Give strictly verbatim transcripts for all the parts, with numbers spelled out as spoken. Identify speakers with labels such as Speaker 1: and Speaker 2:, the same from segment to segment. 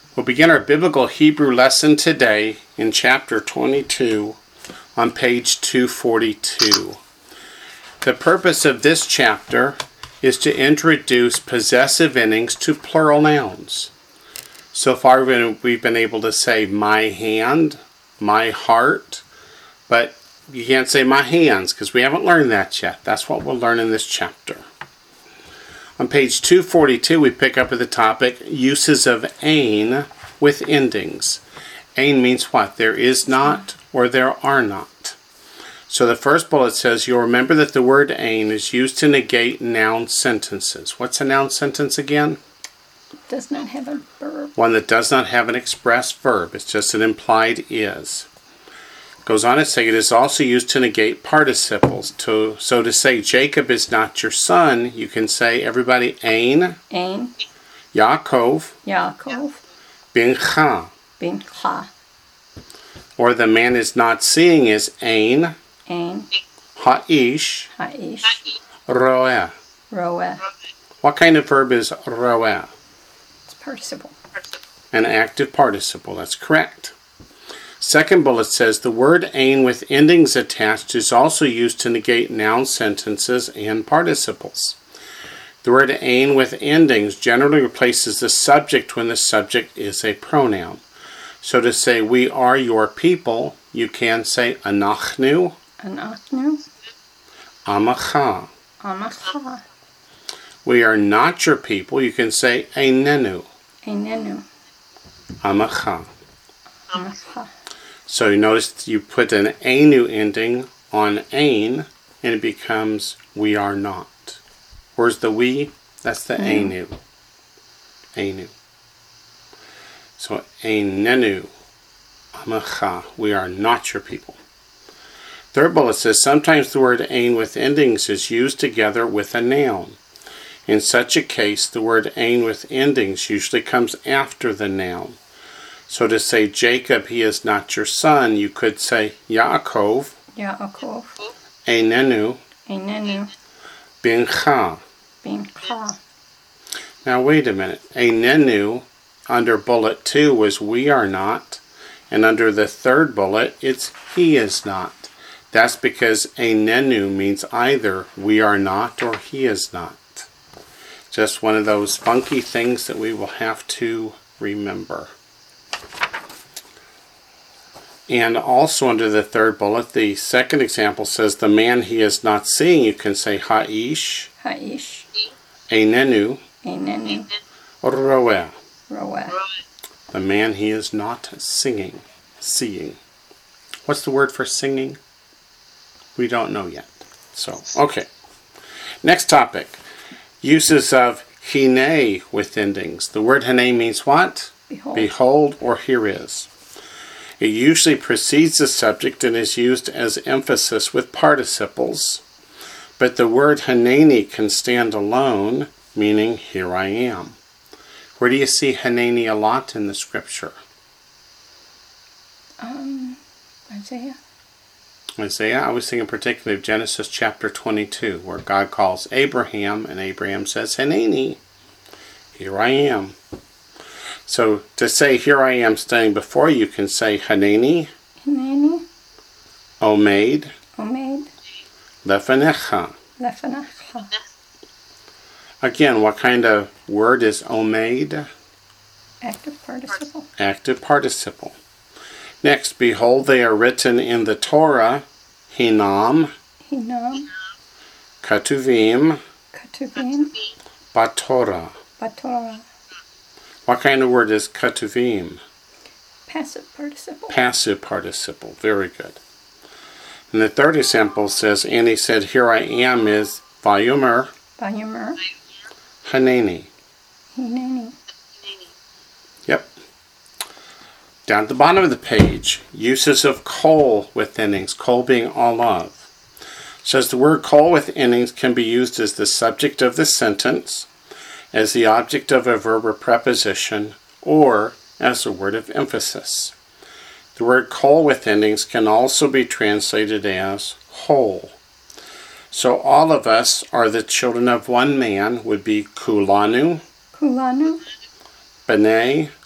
Speaker 1: We'll begin our biblical Hebrew lesson today in chapter twenty-two on page two forty-two. The purpose of this chapter is to introduce possessive endings to plural nouns. So far we've been able to say my hand, my heart, but you can't say my hands because we haven't learned that yet. That's what we'll learn in this chapter. On page two forty-two, we pick up at the topic, uses of ain with endings. Ain means what? There is not or there are not. So the first bullet says, you'll remember that the word ain is used to negate noun sentences. What's a noun sentence again?
Speaker 2: Does not have a verb.
Speaker 1: One that does not have an express verb. It's just an implied is. Goes on to say it is also used to negate participles. To, so to say Jacob is not your son, you can say everybody ain,
Speaker 2: Ain,
Speaker 1: Yaakov,
Speaker 2: Yaakov,
Speaker 1: bincha.
Speaker 2: Bincha,
Speaker 1: Or the man is not seeing is ain,
Speaker 2: Ain,
Speaker 1: ha'ish,
Speaker 2: Ha'ish,
Speaker 1: roeh.
Speaker 2: Roeh.
Speaker 1: What kind of verb is roeh?
Speaker 2: It's participle.
Speaker 1: An active participle. That's correct. Second bullet says the word ain with endings attached is also used to negate noun sentences and participles. The word ain with endings generally replaces the subject when the subject is a pronoun. So to say we are your people, you can say anachnu,
Speaker 2: Anachnu,
Speaker 1: amacha.
Speaker 2: Amacha,
Speaker 1: We are not your people, you can say einenu,
Speaker 2: Einenu,
Speaker 1: amacha.
Speaker 2: Amacha.
Speaker 1: So you notice you put an anu ending on ain, and it becomes we are not. Where's the we? That's the
Speaker 2: Mm.
Speaker 1: anu. Anu. So einenu, amacha. We are not your people. Third bullet says sometimes the word ain with endings is used together with a noun. In such a case, the word ain with endings usually comes after the noun. So to say Jacob, he is not your son, you could say Yaakov,
Speaker 2: Yaakov,
Speaker 1: einenu,
Speaker 2: Einenu,
Speaker 1: bincha.
Speaker 2: Bincha.
Speaker 1: Now wait a minute. Einenu under bullet two was we are not, and under the third bullet it's he is not. That's because einenu means either we are not or he is not. Just one of those funky things that we will have to remember. And also under the third bullet, the second example says the man he is not seeing, you can say ha'ish,
Speaker 2: Ha'ish,
Speaker 1: einenu,
Speaker 2: Einenu,
Speaker 1: roeh.
Speaker 2: Roeh.
Speaker 1: The man he is not singing, seeing. What's the word for singing? We don't know yet. So, okay. Next topic. Uses of hine with endings. The word hine means what?
Speaker 2: Behold.
Speaker 1: Behold or here is. It usually precedes the subject and is used as emphasis with participles. But the word haneni can stand alone, meaning here I am. Where do you see haneni a lot in the scripture?
Speaker 2: Um, Isaiah.
Speaker 1: Isaiah, I was thinking particularly of Genesis chapter twenty-two, where God calls Abraham, and Abraham says, haneni, here I am. So to say, here I am standing before you, can say haneni,
Speaker 2: Hineni,
Speaker 1: omeid,
Speaker 2: Omeid,
Speaker 1: lefanecha.
Speaker 2: Lefanecha.
Speaker 1: Again, what kind of word is omeid?
Speaker 2: Active participle.
Speaker 1: Active participle. Next, behold, they are written in the Torah, hinam,
Speaker 2: Hinam,
Speaker 1: katuvim,
Speaker 2: Katuvim,
Speaker 1: batorah.
Speaker 2: Batorah.
Speaker 1: What kind of word is katuvim?
Speaker 2: Passive participle.
Speaker 1: Passive participle. Very good. And the third example says, and he said, here I am is vayomer,
Speaker 2: Vayomer,
Speaker 1: haneni.
Speaker 2: Hineni.
Speaker 1: Yep. Down at the bottom of the page, uses of kol with endings, kol being all of. Says the word kol with endings can be used as the subject of the sentence, as the object of a verb or preposition, or as a word of emphasis. The word kol with endings can also be translated as whole. So all of us are the children of one man would be kulanu,
Speaker 2: Kulanu,
Speaker 1: b'nai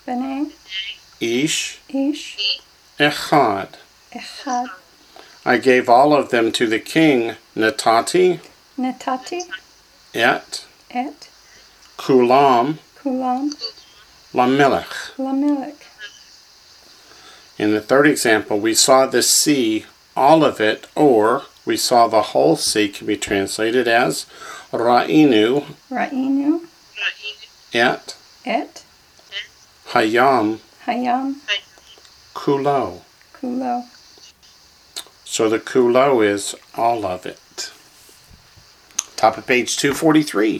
Speaker 2: B'nai.
Speaker 1: Ish.
Speaker 2: Ish.
Speaker 1: Echad.
Speaker 2: Echad.
Speaker 1: I gave all of them to the king. Natati.
Speaker 2: Netati.
Speaker 1: Et.
Speaker 2: Et.
Speaker 1: Kulam.
Speaker 2: Kulam.
Speaker 1: Lamelech.
Speaker 2: Lamelech.
Speaker 1: In the third example, we saw the sea, all of it, or we saw the whole sea can be translated as Ra'inu.
Speaker 2: Ra'inu.
Speaker 1: Et.
Speaker 2: Et.
Speaker 1: Hayam.
Speaker 2: Hayam.
Speaker 1: Kulo.
Speaker 2: Kulo.
Speaker 1: So the kulo is all of it. Top of page two forty-three.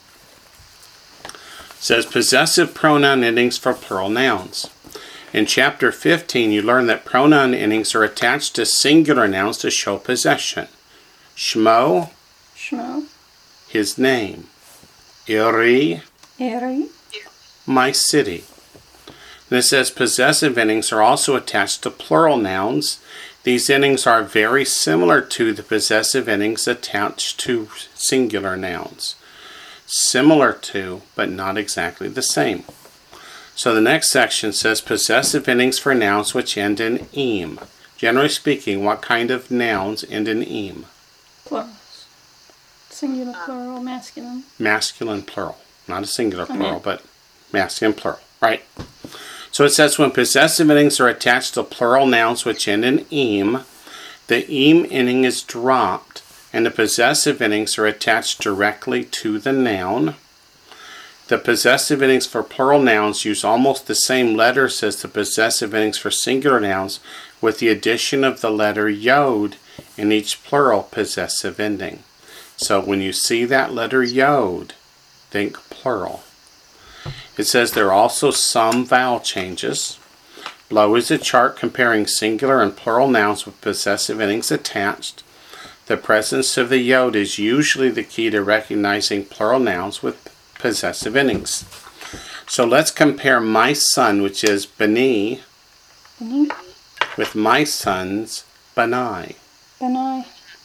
Speaker 1: Says possessive pronoun endings for plural nouns. In chapter fifteen, you learn that pronoun endings are attached to singular nouns to show possession. Shmo,
Speaker 2: Shmo.
Speaker 1: his name. Iri,
Speaker 2: Eri.
Speaker 1: my city. And it says possessive endings are also attached to plural nouns. These endings are very similar to the possessive endings attached to singular nouns. Similar to, but not exactly the same. So the next section says possessive endings for nouns which end in "im." Generally speaking, what kind of nouns end in "im"?
Speaker 2: Plurals. Singular, plural, masculine.
Speaker 1: Masculine plural. Not a singular plural,
Speaker 2: Okay.
Speaker 1: but masculine plural, right? So it says when possessive endings are attached to plural nouns which end in "im," the "im" ending is dropped and the possessive endings are attached directly to the noun. The possessive endings for plural nouns use almost the same letters as the possessive endings for singular nouns, with the addition of the letter yod in each plural possessive ending. So when you see that letter yod, think plural. It says there are also some vowel changes. Below is a chart comparing singular and plural nouns with possessive endings attached. The presence of the yod is usually the key to recognizing plural nouns with possessive endings. So let's compare my son, which is Bani,
Speaker 2: Bani.
Speaker 1: with my sons, Banai.
Speaker 2: Banai.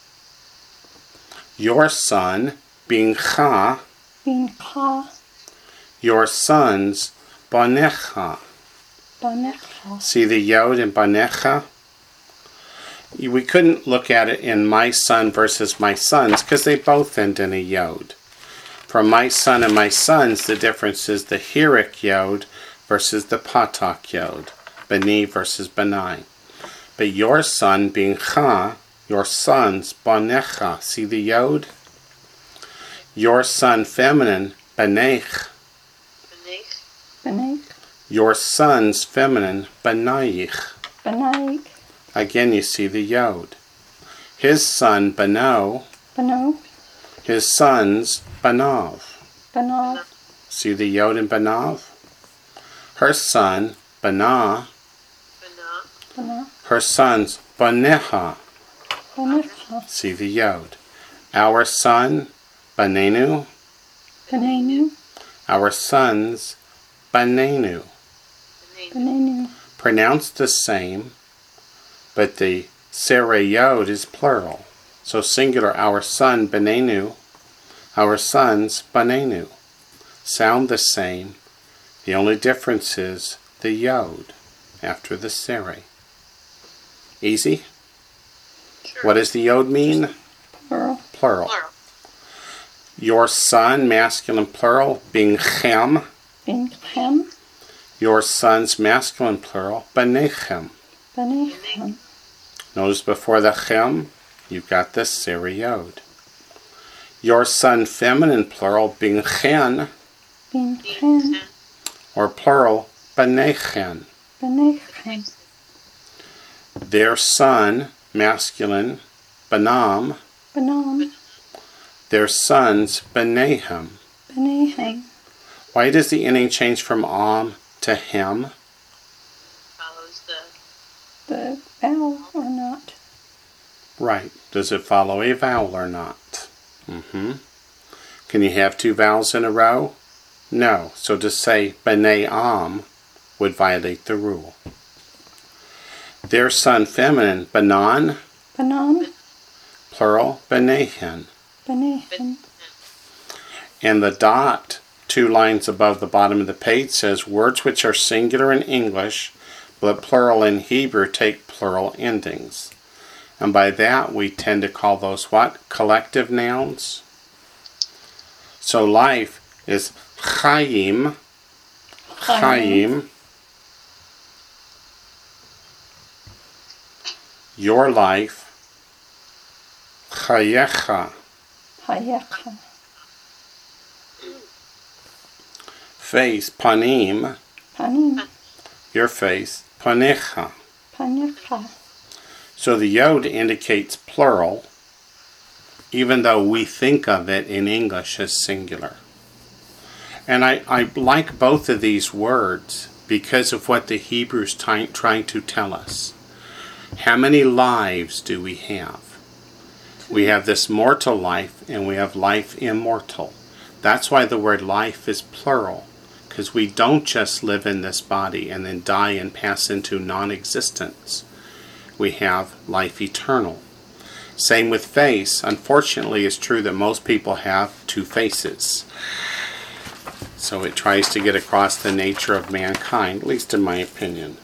Speaker 1: Your son, Bincha,
Speaker 2: Bincha.
Speaker 1: your sons, Banecha.
Speaker 2: Banecha.
Speaker 1: See the yod in Banecha? We couldn't look at it in my son versus my sons because they both end in a yod. For my son and my sons, the difference is the Hirik yod versus the Patak yod. Bani versus Banai. But your son, Bincha, your sons, Banecha. See the yod? Your son, feminine, Banech.
Speaker 2: Banai.
Speaker 1: Your sons, feminine, Banayich.
Speaker 2: Banai.
Speaker 1: Again, you see the yod. His son, Bano.
Speaker 2: Bano.
Speaker 1: His sons, Banav.
Speaker 2: Banav.
Speaker 1: See the yod in Banav? Her son, Bana.
Speaker 2: Bana.
Speaker 1: Her sons, Baneha.
Speaker 2: Banecha.
Speaker 1: See the yod. Our son, Banenu.
Speaker 2: Banenu.
Speaker 1: Our sons, Banenu.
Speaker 2: Banenu.
Speaker 1: Pronounced the same, but the Sere yod is plural. So singular, our son, Banenu. Our sons, Banenu. Sound the same. The only difference is the yod after the Sere. Easy?
Speaker 3: Sure.
Speaker 1: What does the yod mean?
Speaker 2: Plural.
Speaker 1: Plural.
Speaker 3: Plural.
Speaker 1: Your son, masculine plural, Bingchem.
Speaker 2: Binchem.
Speaker 1: Your sons, masculine plural, Banechem.
Speaker 2: Banechem.
Speaker 1: Notice before the chem, you've got the Sere yod. Your son, feminine plural, Bingchen,
Speaker 2: Binchem.
Speaker 1: or plural, Banechen.
Speaker 2: Banechem.
Speaker 1: Their son, masculine, Banam.
Speaker 2: Banam.
Speaker 1: Their sons, Banehem.
Speaker 2: Banehem.
Speaker 1: Why does the ending change from am to hem?
Speaker 3: Follows the
Speaker 2: The vowel or not.
Speaker 1: Right. Does it follow a vowel or not? Mm-hmm. Can you have two vowels in a row? No. So to say B'nai Am would violate the rule. Their son, feminine, Banan,
Speaker 2: Banan.
Speaker 1: plural, Banehen.
Speaker 2: Banehen.
Speaker 1: And the dot two lines above the bottom of the page says, words which are singular in English but plural in Hebrew take plural endings. And by that we tend to call those what? Collective nouns. So life is chayim, chayim. Your life, chayecha.
Speaker 2: Hayecha.
Speaker 1: Face, panim.
Speaker 2: Panim.
Speaker 1: Your face, panecha.
Speaker 2: Panecha.
Speaker 1: So the yod indicates plural, even though we think of it in English as singular. And I, I like both of these words because of what the Hebrew's t- trying to tell us. How many lives do we have? We have this mortal life and we have life immortal. That's why the word life is plural, because we don't just live in this body and then die and pass into non-existence. We have life eternal. Same with face. Unfortunately, it's true that most people have two faces. So it tries to get across the nature of mankind, at least in my opinion.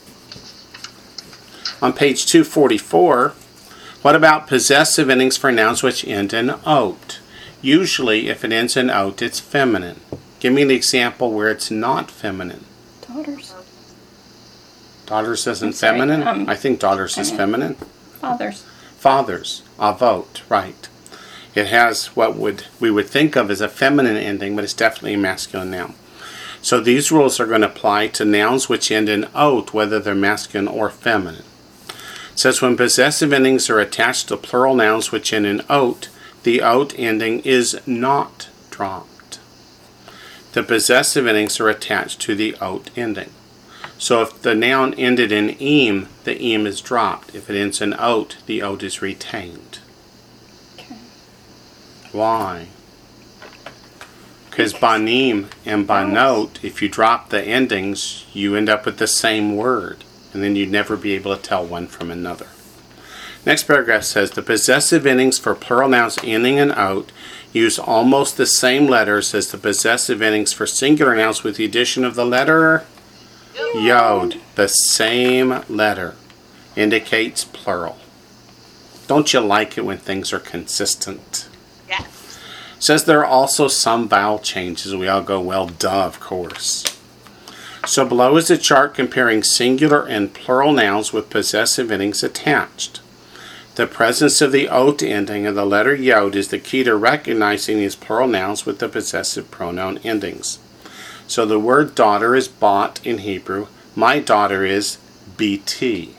Speaker 1: On page two forty-four, what about possessive endings for nouns which end in ot? Usually, if it ends in ot, it's feminine. Give me an example where it's not feminine.
Speaker 2: Daughters.
Speaker 1: Daughters isn't
Speaker 2: I'm sorry,
Speaker 1: feminine?
Speaker 2: um,
Speaker 1: I think daughters is feminine.
Speaker 2: Fathers.
Speaker 1: Fathers, avot, right. It has what would we would think of as a feminine ending, but it's definitely a masculine noun. So these rules are going to apply to nouns which end in ot, whether they're masculine or feminine. It says when possessive endings are attached to plural nouns which end in ot, the ot ending is not dropped. The possessive endings are attached to the ot ending. So if the noun ended in im, the im is dropped. If it ends in ot, the ot is retained.
Speaker 2: Okay.
Speaker 1: Why? Because banim and banot, if you drop the endings, you end up with the same word. And then you'd never be able to tell one from another. Next paragraph says, the possessive endings for plural nouns ending in ot use almost the same letters as the possessive endings for singular nouns with the addition of the letter yod. The same letter indicates plural. Don't you like it when things are consistent?
Speaker 3: Yes.
Speaker 1: Says there are also some vowel changes. We all go, well, duh, of course. So below is a chart comparing singular and plural nouns with possessive endings attached. The presence of the ot ending and the letter yod is the key to recognizing these plural nouns with the possessive pronoun endings. So the word daughter is bat in Hebrew. My daughter is bt.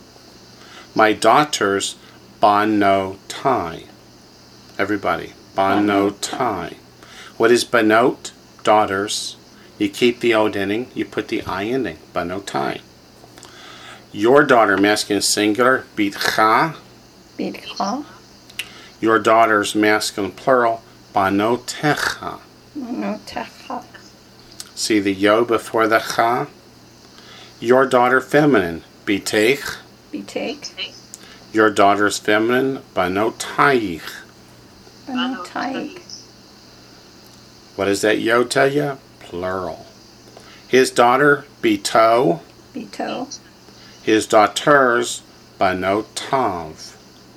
Speaker 1: My daughters, banotai. Everybody, banotai. What is banot? Daughters. You keep the ot ending, you put the I ending, banotai. Your daughter, masculine singular, bitcha.
Speaker 2: Bitcha.
Speaker 1: Your daughter's masculine plural, banotecha.
Speaker 2: Monotecha.
Speaker 1: See the yod before the cha? Your daughter feminine, bitech.
Speaker 2: Bitake.
Speaker 1: Your daughter's feminine, banotayich.
Speaker 2: Banotaik.
Speaker 1: What does that yod tell you? Plural. His daughter, bito.
Speaker 2: Bito.
Speaker 1: His daughters, banotav.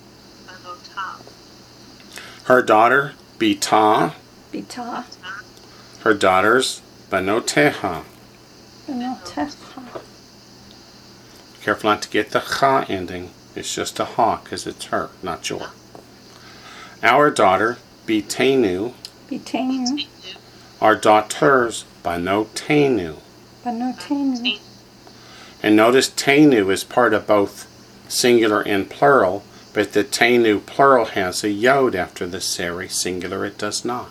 Speaker 1: Her daughter, bita.
Speaker 2: Bita.
Speaker 1: Her daughters, banoteha.
Speaker 2: Banotecha.
Speaker 1: Careful not to get the cha ending. It's just a ha because it's her, not your. Our daughter, bitenu.
Speaker 2: Bitenu.
Speaker 1: Our daughters, banotenu.
Speaker 2: Banotenu.
Speaker 1: And notice tenu is part of both singular and plural, but the tenu plural has a yod after the seri, singular it does not.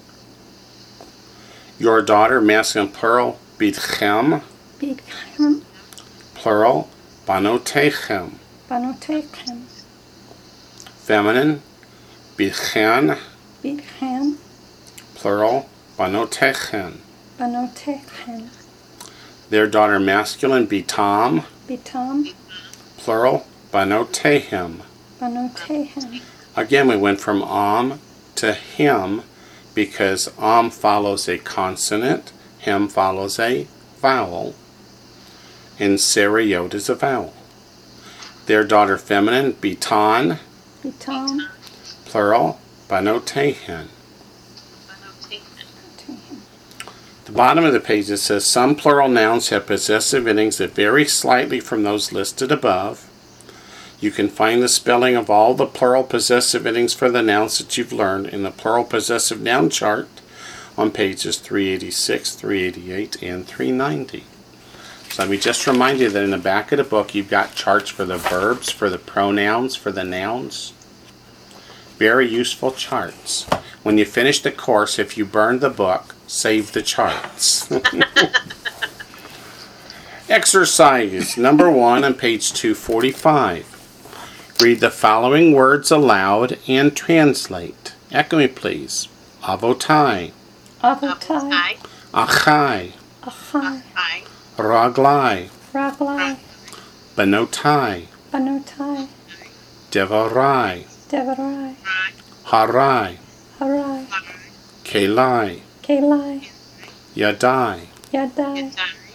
Speaker 1: Your daughter, masculine plural, bitchem.
Speaker 2: Bitchem.
Speaker 1: Plural, banotechem.
Speaker 2: Banotechem.
Speaker 1: Feminine, bitchen.
Speaker 2: Bitchem.
Speaker 1: Plural, banotechem.
Speaker 2: Banotechem.
Speaker 1: Their daughter, masculine, bitam.
Speaker 2: Bitam.
Speaker 1: Plural, banotehem.
Speaker 2: Banotehem.
Speaker 1: Again, we went from am to him because Am follows a consonant, Hem follows a vowel, and Sarah Yod is a vowel. Their daughter feminine, Bitan,
Speaker 2: Bitam.
Speaker 1: plural, Banotehen.
Speaker 2: Banotehan.
Speaker 1: The bottom of the page it says some plural nouns have possessive endings that vary slightly from those listed above. You can find the spelling of all the plural possessive endings for the nouns that you've learned in the plural possessive noun chart on pages three eighty-six, three eighty-eight, and three ninety. So let me just remind you that in the back of the book you've got charts for the verbs, for the pronouns, for the nouns. Very useful charts. When you finish the course, if you burn the book, save the charts. Exercise number one on page two forty-five. Read the following words aloud and translate. Echo me, please. Avotai,
Speaker 2: Avotai.
Speaker 1: Achai,
Speaker 2: Achai.
Speaker 1: Raglai,
Speaker 2: Raglai.
Speaker 1: Benotai,
Speaker 2: Banotai.
Speaker 1: Devarai,
Speaker 2: Devarai.
Speaker 1: Harai,
Speaker 2: Harai.
Speaker 1: Kelai,
Speaker 2: Kalai.
Speaker 1: Yadai,
Speaker 2: Yadai.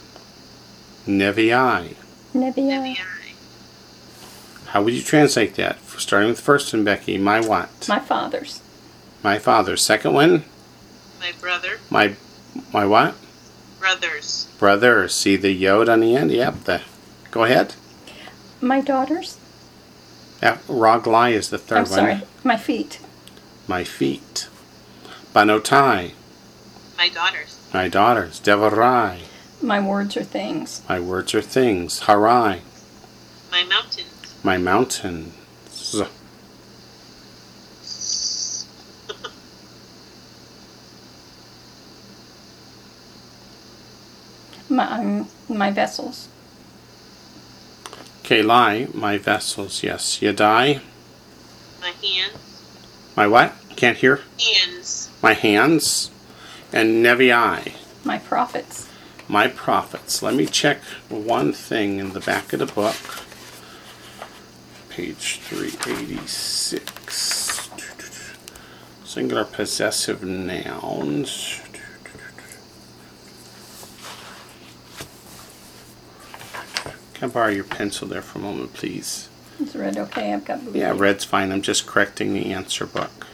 Speaker 1: Neviai.
Speaker 2: Nebiai.
Speaker 1: How would you translate that? Starting with the first one, Becky. My what?
Speaker 2: My fathers.
Speaker 1: My father. Second one?
Speaker 3: My brother.
Speaker 1: My my what?
Speaker 3: Brothers.
Speaker 1: Brother. See the yod on the end? Yep. The, go ahead.
Speaker 2: My daughters.
Speaker 1: Yeah, Raglai is the third
Speaker 2: I'm
Speaker 1: one.
Speaker 2: sorry. My feet.
Speaker 1: My feet. Banotai.
Speaker 3: My daughters.
Speaker 1: My daughters. Devarai.
Speaker 2: My words are things.
Speaker 1: My words are things. Harai.
Speaker 3: My mountains.
Speaker 1: My mountains.
Speaker 2: My um, my vessels.
Speaker 1: Kelai. My vessels. Yes. Yadai.
Speaker 3: My hands.
Speaker 1: My what? Can't hear.
Speaker 3: Hands.
Speaker 1: My hands. And Neviai.
Speaker 2: My prophets.
Speaker 1: My prophets. Let me check one thing in the back of the book. Page three eighty-six. Singular possessive nouns. Can I borrow your pencil there for a moment, please?
Speaker 2: Is red okay? I've got blue.
Speaker 1: Yeah, red's fine. I'm just correcting the answer book.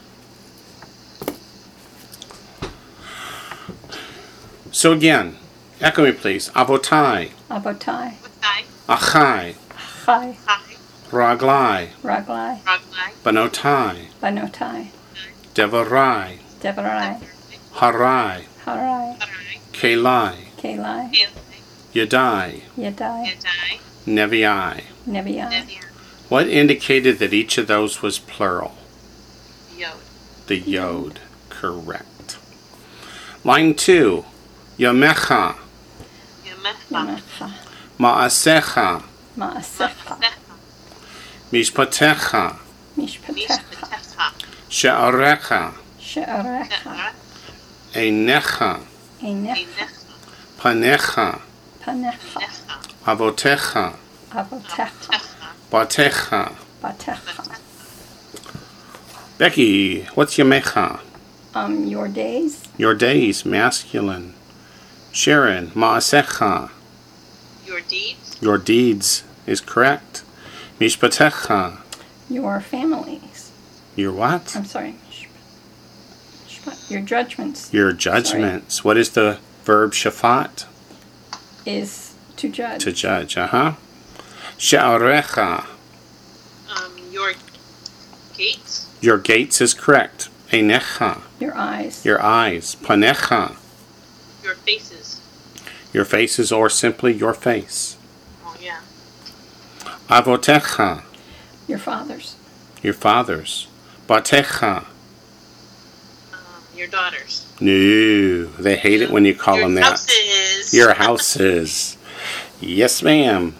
Speaker 1: So again, echo me, please. Avotai,
Speaker 2: Avotai.
Speaker 3: Watai.
Speaker 1: Achai,
Speaker 2: Chai.
Speaker 3: Hi.
Speaker 1: Raglai,
Speaker 2: Raglai.
Speaker 3: Raglai.
Speaker 1: Banotai,
Speaker 2: Banotai.
Speaker 1: Devarai,
Speaker 2: Devarai.
Speaker 1: Harai,
Speaker 2: Harai.
Speaker 3: Harai.
Speaker 1: Kelai,
Speaker 2: Kalai.
Speaker 3: Kalai.
Speaker 1: Yadai,
Speaker 2: Yadai.
Speaker 3: Yadai.
Speaker 1: Neviai.
Speaker 2: Nebiai.
Speaker 3: Neviah.
Speaker 1: What indicated that each of those was plural?
Speaker 3: Yod.
Speaker 1: The yod. Correct. Line two. Yamecha,
Speaker 3: Yamecha.
Speaker 2: Yamecha.
Speaker 1: Ma'asecha,
Speaker 2: Maasecha.
Speaker 1: Mishpatecha,
Speaker 2: Mishpatecha.
Speaker 3: Mishpatecha.
Speaker 1: She'arecha,
Speaker 2: She'arecha.
Speaker 1: Einecha,
Speaker 2: Einecha.
Speaker 3: Einecha.
Speaker 1: Panecha,
Speaker 2: Panecha.
Speaker 3: Necha.
Speaker 1: Avotecha,
Speaker 2: Avotecha.
Speaker 3: Techa.
Speaker 1: Batecha.
Speaker 2: Batecha.
Speaker 1: Becky, what's Yamecha?
Speaker 2: Um, your days.
Speaker 1: Your days, masculine. Sharon, Ma'asecha,
Speaker 3: Your deeds.
Speaker 1: your deeds is correct. Mishpatecha,
Speaker 2: Your families.
Speaker 1: your what?
Speaker 2: I'm sorry. Mishpat- Mishpat- Your judgments
Speaker 1: Your judgments. What is the verb shafat?
Speaker 2: is to judge.
Speaker 1: To judge, uh-huh. She'arecha,
Speaker 3: Um, your gates.
Speaker 1: your gates is correct. Einecha,
Speaker 2: Your eyes.
Speaker 1: your eyes. Panecha,
Speaker 3: Your faces.
Speaker 1: your faces, or simply your face.
Speaker 3: Oh, yeah.
Speaker 1: Avotecha,
Speaker 2: Your fathers.
Speaker 1: your fathers. Batecha,
Speaker 3: Um, your daughters.
Speaker 1: no, they hate it when you call
Speaker 3: your
Speaker 1: them that.
Speaker 3: houses.
Speaker 1: Your houses. Yes, ma'am.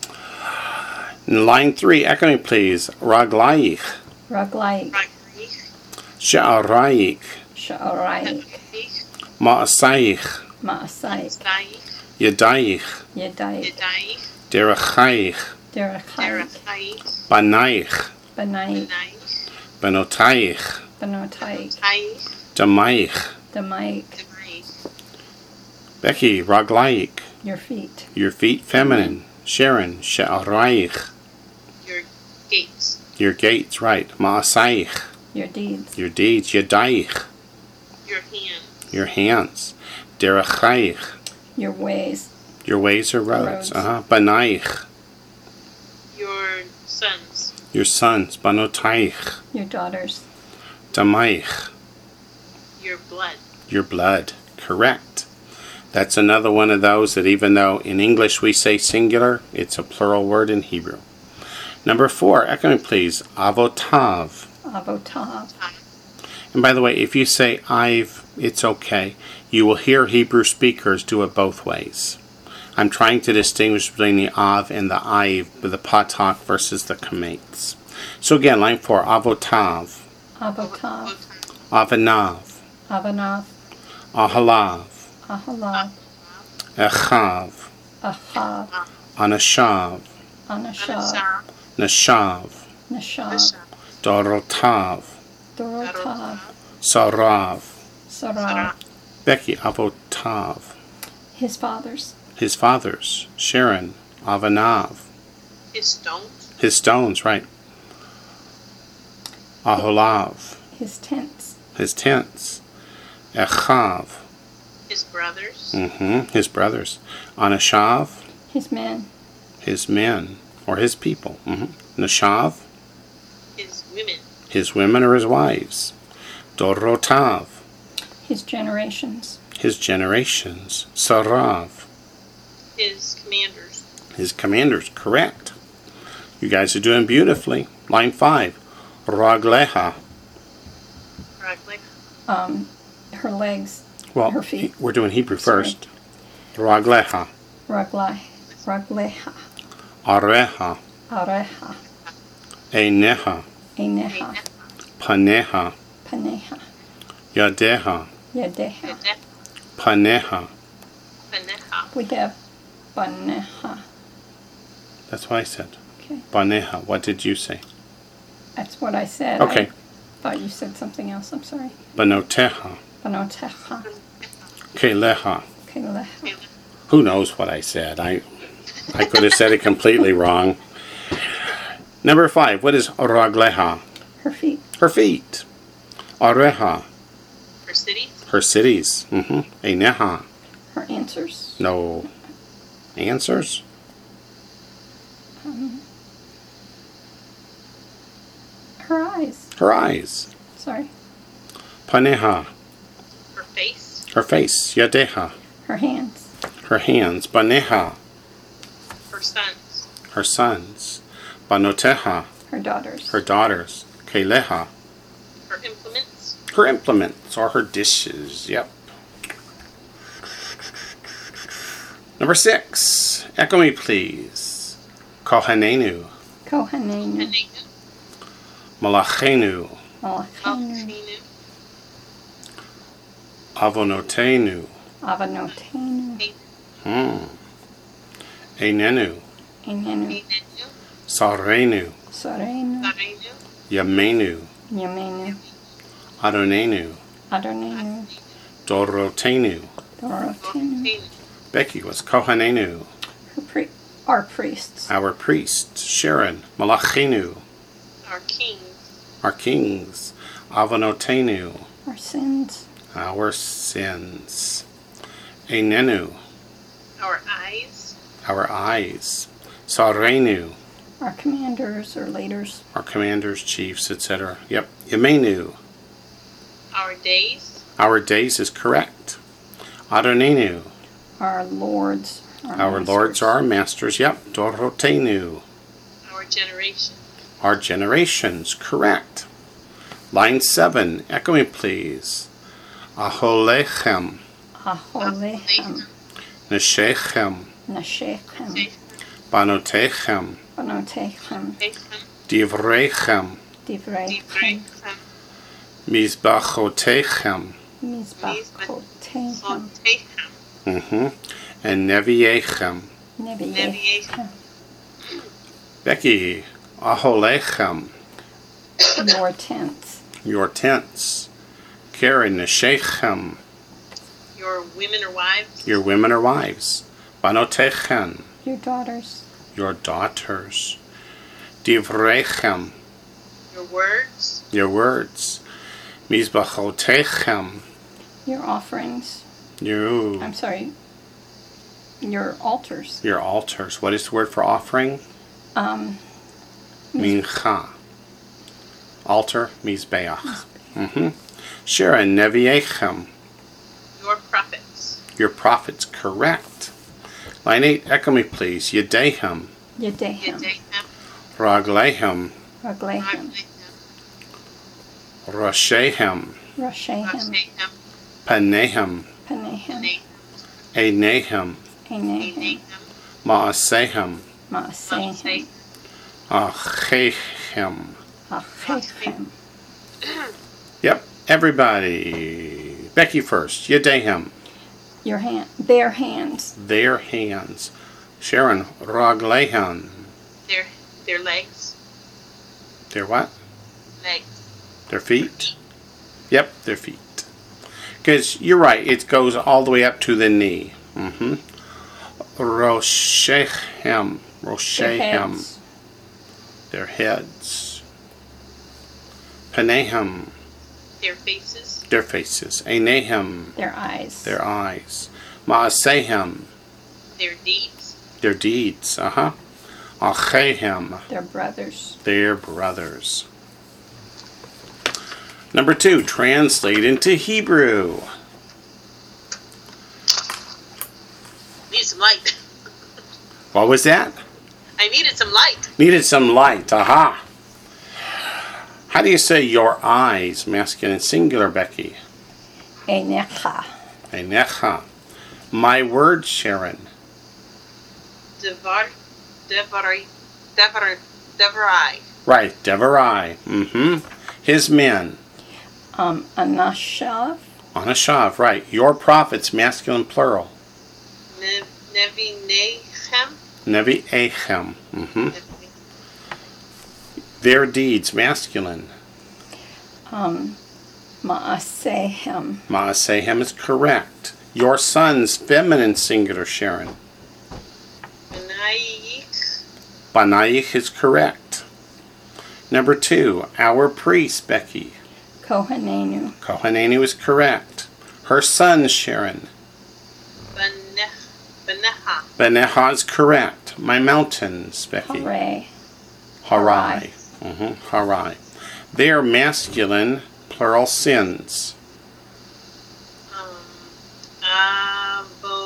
Speaker 1: Line three, echo me, please. Raglaich,
Speaker 2: Raglaik.
Speaker 3: Raglaich.
Speaker 1: She'araich,
Speaker 2: Sha'araik.
Speaker 3: Raglaich.
Speaker 1: Ma'asaich,
Speaker 2: Ma'asaik.
Speaker 3: Staich.
Speaker 1: Yadaich,
Speaker 2: Yadaik.
Speaker 3: Yadaich.
Speaker 1: Derachaich,
Speaker 2: Derachaik.
Speaker 3: Derachaich.
Speaker 1: Banaich,
Speaker 2: Banaik.
Speaker 3: Naich.
Speaker 1: Benotaich,
Speaker 2: Banotaik.
Speaker 3: Taich.
Speaker 1: Damaich.
Speaker 2: Damaik.
Speaker 3: Demai.
Speaker 1: Becky, Raglaik.
Speaker 2: Your feet.
Speaker 1: Your feet, feminine. Sharon, Sha'araich.
Speaker 3: Your gates.
Speaker 1: Your gates, right. Ma'asaich.
Speaker 2: Your deeds.
Speaker 1: Your deeds, Yadaich.
Speaker 3: Your hand.
Speaker 1: Your hands. Derachaich.
Speaker 2: Your ways.
Speaker 1: Your ways are roads.
Speaker 2: Roads.
Speaker 1: Uh-huh. Banaich.
Speaker 3: Your sons.
Speaker 1: Your sons. Banotaich.
Speaker 2: Your daughters.
Speaker 1: Damaich.
Speaker 3: Your blood.
Speaker 1: Your blood. Correct. That's another one of those that even though in English we say singular, it's a plural word in Hebrew. Number four, echo me please. Avotav.
Speaker 2: Avotav.
Speaker 1: And by the way, if you say I've, it's okay. You will hear Hebrew speakers do it both ways. I'm trying to distinguish between the Av and the Iv, with the Patak versus the Kamates. So again, line four, Avotav,
Speaker 2: Avotav.
Speaker 1: Avanav,
Speaker 2: Avanav.
Speaker 1: Ahalav,
Speaker 2: Ahalav.
Speaker 1: Echav,
Speaker 2: Achav.
Speaker 1: Anashav,
Speaker 2: Anashav.
Speaker 1: Nashav,
Speaker 2: Nashav.
Speaker 1: Dorotav,
Speaker 2: Dorotav.
Speaker 1: Sarav.
Speaker 2: Sarah.
Speaker 1: Becky, Avotav.
Speaker 2: His fathers.
Speaker 1: His fathers, Sharon, Avanav.
Speaker 3: His stones.
Speaker 1: His stones, right. Aholav,
Speaker 2: His tents.
Speaker 1: his tents. Echav,
Speaker 3: His brothers.
Speaker 1: mm-hmm, his brothers. Anashav,
Speaker 2: His men.
Speaker 1: his men, or his people. Mm-hmm. Nashav,
Speaker 3: His women.
Speaker 1: his women or his wives. Dorotav,
Speaker 2: His generations.
Speaker 1: his generations. Sarav,
Speaker 3: His commanders.
Speaker 1: his commanders. Correct. You guys are doing beautifully. Line five. Ragleha.
Speaker 3: Raglik.
Speaker 2: Um, her legs.
Speaker 1: Well,
Speaker 2: Her feet.
Speaker 1: we're doing Hebrew
Speaker 2: Sorry.
Speaker 1: first. Ragleha.
Speaker 2: Raglai. Ragleha.
Speaker 1: Areha.
Speaker 2: Areha.
Speaker 1: Eineha.
Speaker 2: Eneha.
Speaker 1: Paneha.
Speaker 2: Paneha.
Speaker 1: Yadeha.
Speaker 2: Yadeha.
Speaker 1: Paneha.
Speaker 3: Paneha.
Speaker 2: We have Baneha.
Speaker 1: That's what I said.
Speaker 2: Okay.
Speaker 1: Paneha. What did you say?
Speaker 2: That's what I said.
Speaker 1: Okay.
Speaker 2: I thought you said something else. I'm sorry.
Speaker 1: Banoteha.
Speaker 2: Banoteha.
Speaker 1: Keleha.
Speaker 2: Keleha.
Speaker 1: Who knows what I said? I I could have said it completely wrong. Number five. What is Ragleha?
Speaker 2: Her feet.
Speaker 1: Her feet. Areha.
Speaker 3: Her cities.
Speaker 1: Her cities. Mm-hmm. Eineha.
Speaker 2: Her answers.
Speaker 1: No answers.
Speaker 2: Um, her eyes.
Speaker 1: Her eyes.
Speaker 2: Sorry.
Speaker 1: Paneha.
Speaker 3: Her face.
Speaker 1: Her face. Yadeha.
Speaker 2: Her hands.
Speaker 1: Her hands. Baneha.
Speaker 3: Her sons.
Speaker 1: Her sons. Banoteha.
Speaker 2: Her daughters.
Speaker 1: Her daughters. Keleha.
Speaker 3: Her implements.
Speaker 1: Her implements or her dishes. Yep. Number six. Echo me, please. Kohanenu.
Speaker 2: Kohanenu.
Speaker 3: Hanenu.
Speaker 1: Malachenu.
Speaker 2: Malachenu.
Speaker 3: Malchinu.
Speaker 1: Avonotenu.
Speaker 2: Avanotenu.
Speaker 1: Hmm. Einenu.
Speaker 2: Enenu.
Speaker 3: Enenu.
Speaker 1: Sarenu.
Speaker 2: Sorenu.
Speaker 3: Sarenu.
Speaker 1: Yamenu.
Speaker 2: Yamenu.
Speaker 1: Adonenu.
Speaker 2: Adonenu.
Speaker 1: Dorotenu.
Speaker 2: Dorotenu.
Speaker 3: Dorotenu.
Speaker 1: Becky was Kohanenu.
Speaker 2: Her pri- our priests.
Speaker 1: Our priest. Sharon. Malachenu.
Speaker 3: Our kings.
Speaker 1: Our kings. Avonotenu.
Speaker 2: Our sins.
Speaker 1: Our sins. Einenu.
Speaker 3: Our eyes.
Speaker 1: Our eyes. Sarenu.
Speaker 2: Our commanders or leaders.
Speaker 1: Our commanders, chiefs, et cetera. Yep. Yemenu.
Speaker 3: Our days.
Speaker 1: Our days is correct. Adonenu.
Speaker 2: Our lords.
Speaker 1: Our lords are our masters. Yep. Dorotenu.
Speaker 3: Our generation.
Speaker 1: Our generations. Correct. Line seven. Echo me, please. Aholechem.
Speaker 2: Aholechem.
Speaker 1: Neshechem.
Speaker 2: Nashechem.
Speaker 1: Banotechem.
Speaker 2: Banotechem.
Speaker 1: Divrechem.
Speaker 2: Divrechem.
Speaker 1: Mizbachotechem.
Speaker 2: Mizbachotechem.
Speaker 1: Mm-hmm. And Neviechem.
Speaker 2: Neviechem.
Speaker 1: Becky. Aholechem.
Speaker 2: Your tents.
Speaker 1: Your tents. Karen Neshechem.
Speaker 3: Your women or wives.
Speaker 1: Your women or wives. Banotechem.
Speaker 2: Your daughters.
Speaker 1: Your daughters. Divrechem.
Speaker 3: Your words.
Speaker 1: Your words. Mizbachotechem.
Speaker 2: Your offerings.
Speaker 1: You.
Speaker 2: I'm sorry. Your altars.
Speaker 1: Your altars. What is the word for offering?
Speaker 2: Um,
Speaker 1: Mincha. Altar, Mizbeach. Mm-hmm. Sharon, Neviechem.
Speaker 3: Your prophets.
Speaker 1: Your prophets, correct. Line eight, echo me please. Yedehem.
Speaker 2: Yedehem.
Speaker 3: Yedehem.
Speaker 1: Raglehem.
Speaker 2: Raglehem.
Speaker 1: Roshehem.
Speaker 2: Rashehem.
Speaker 3: Rashehem.
Speaker 1: Panehem.
Speaker 2: Panehem.
Speaker 1: Enehem.
Speaker 2: Enehem.
Speaker 1: Maasehem.
Speaker 2: Maasehem.
Speaker 1: Achechem.
Speaker 2: Achechem.
Speaker 1: Yep, everybody. Becky first. Yedehem.
Speaker 2: Your hand. Their hands.
Speaker 1: Their hands. Sharon, Raglehem.
Speaker 3: Their their legs.
Speaker 1: Their what?
Speaker 3: Legs.
Speaker 1: Their feet? Yep, their feet. Because you're right, it goes all the way up to the knee. Mm-hmm. Roshechem.
Speaker 2: Their
Speaker 1: Roshechem.
Speaker 2: heads.
Speaker 1: Their heads. Panehem.
Speaker 3: Their faces.
Speaker 1: Their faces. Enehem.
Speaker 2: Their eyes.
Speaker 1: Their eyes. Maasehem.
Speaker 3: Their deeds.
Speaker 1: Their deeds. Uh-huh. Achehem.
Speaker 2: Their brothers.
Speaker 1: Their brothers. Number two, translate into Hebrew.
Speaker 3: Need some light.
Speaker 1: What was that?
Speaker 3: I needed some light.
Speaker 1: Needed some light. Aha. How do you say your eyes, masculine singular, Becky?
Speaker 2: Enecha.
Speaker 1: Einecha. My word, Sharon.
Speaker 3: Devar, devar, devar, devarai.
Speaker 1: Right, Devarai. Mm-hmm. His men.
Speaker 2: Um, Anashav.
Speaker 1: Anashav, right. Your prophets, masculine plural.
Speaker 3: Ne, nevinechem.
Speaker 1: Nevi Echem. Mm-hmm. Their deeds, masculine.
Speaker 2: Um, Maasehem.
Speaker 1: Maasehem is correct. Your sons, feminine singular, Sharon.
Speaker 3: Benaich.
Speaker 1: Banaich is correct. Number two, our priest, Becky.
Speaker 2: Kohanenu.
Speaker 1: Kohanenu is correct. Her sons, Sharon.
Speaker 3: Benech, beneha.
Speaker 1: Beneha is correct. My mountains, Becky.
Speaker 2: Hare.
Speaker 1: Harai. Mm-hmm. Harai. They are masculine, plural sins.
Speaker 3: Um,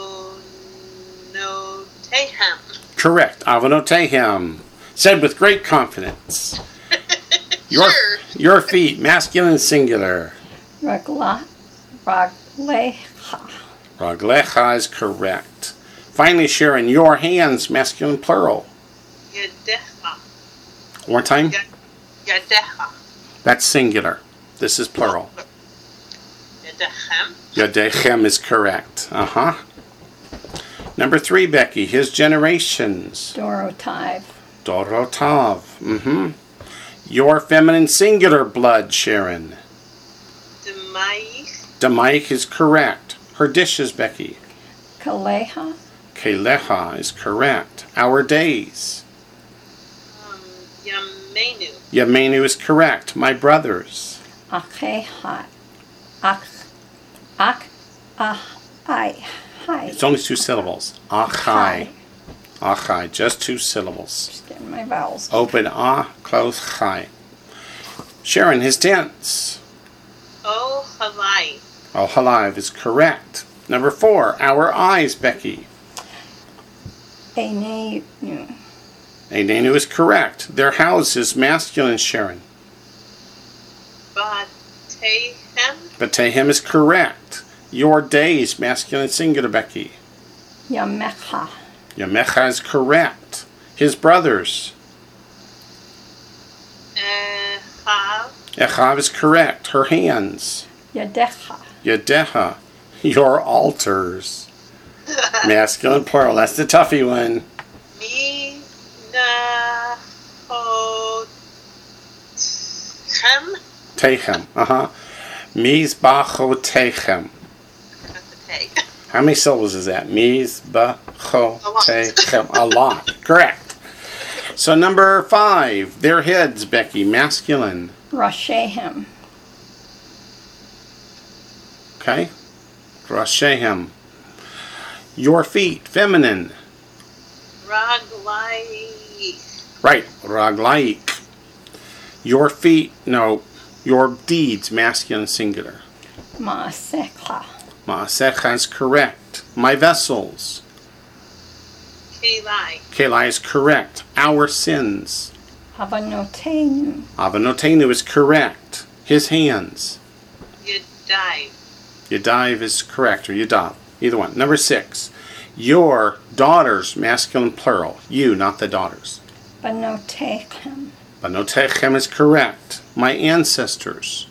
Speaker 3: abonotehem.
Speaker 1: Correct. Avonotehem. Said with great confidence. Your,
Speaker 3: Sure.
Speaker 1: your feet, masculine singular.
Speaker 2: Ragla. Raglecha.
Speaker 1: Raglecha is correct. Finally, Sharon, your hands, masculine plural.
Speaker 3: Yedecha.
Speaker 1: One more time.
Speaker 3: Yedecha.
Speaker 1: That's singular. This is plural.
Speaker 3: Yedechem.
Speaker 1: Yodechem is correct. Uh-huh. Number three, Becky, his generations.
Speaker 2: Dorotiv.
Speaker 1: Dorotav. Mm-hmm. Your feminine singular blood, Sharon.
Speaker 3: Demaich.
Speaker 1: Damaik is correct. Her dishes, Becky.
Speaker 2: Kaleha.
Speaker 1: Keleha is correct. Our days.
Speaker 3: Um, Yamenu.
Speaker 1: Yamenu is correct. My brothers.
Speaker 2: Achehai. Ach. Ach. Ah. I. Hi.
Speaker 1: It's only two syllables. Achai. Achai. Just two syllables.
Speaker 2: Just getting my vowels.
Speaker 1: Open ah, close chai. Sharon, his tense.
Speaker 3: Oh, halai.
Speaker 1: Oh, halive is correct. Number four, our eyes, Becky.
Speaker 2: Enenu.
Speaker 1: Einenu is correct. Their house is masculine, Sharon.
Speaker 3: Batehem.
Speaker 1: Batehem is correct. Your days, masculine singular, Becky.
Speaker 2: Yamecha.
Speaker 1: Yamecha is correct. His brothers.
Speaker 3: Echav.
Speaker 1: Echav is correct. Her hands.
Speaker 2: Yadecha.
Speaker 1: Yadeha. Your altars. Masculine plural. That's the toughy one.
Speaker 3: Minahotchem.
Speaker 1: Techem. Uh-huh. Mizbachotechem.
Speaker 3: Forgot the Tay.
Speaker 1: How many syllables is that? Mizbachotechem. A lot. Correct. So number five, their heads, Becky, masculine.
Speaker 2: Rashehem.
Speaker 1: Okay? Rashehem. Your feet, feminine.
Speaker 3: Raglai.
Speaker 1: Right, raglaik. Your feet, no, your deeds, masculine, singular.
Speaker 2: Maasecha.
Speaker 1: Ma'asecha is correct. My vessels.
Speaker 3: Kalai.
Speaker 1: Kelai is correct. Our sins.
Speaker 2: Havanotenu.
Speaker 1: Avanotenu is correct. His hands.
Speaker 3: Yadai.
Speaker 1: Yadiv is correct, or Yadav. Either one. Number six. Your daughters, masculine, plural. You, not the daughters.
Speaker 2: Banotechem.
Speaker 1: Banotechem is correct. My ancestors.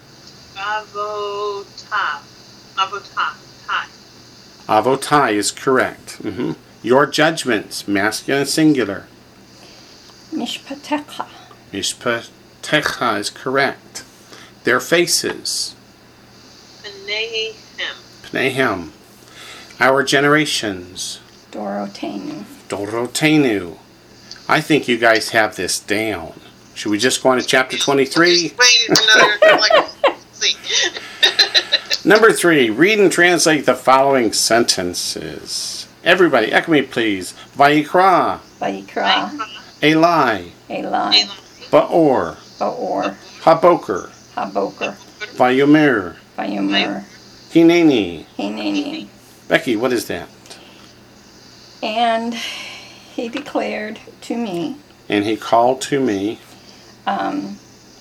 Speaker 3: Avota. Avota. Tai.
Speaker 1: Avotai is correct. hmm Your judgments, masculine, singular.
Speaker 2: Mishpatecha.
Speaker 1: Mishpatecha is correct. Their faces.
Speaker 3: Panehem.
Speaker 1: Pnehem. Our generations.
Speaker 2: Dorotenu.
Speaker 1: Dorotenu. I think you guys have this down. Should we just go on to chapter twenty-three?
Speaker 3: Wait another like see.
Speaker 1: Number three, read and translate the following sentences. Everybody, echo me please. Vayikra,
Speaker 2: Vayikra.
Speaker 1: Eli,
Speaker 2: Eli.
Speaker 1: Ba'or,
Speaker 2: Baor.
Speaker 1: Haboker,
Speaker 2: Haboker.
Speaker 1: Vayomer,
Speaker 2: Vayomer.
Speaker 1: Hineni.
Speaker 2: Hineni.
Speaker 1: Becky, what is that?
Speaker 2: And he declared to me,
Speaker 1: And he called to me
Speaker 2: um,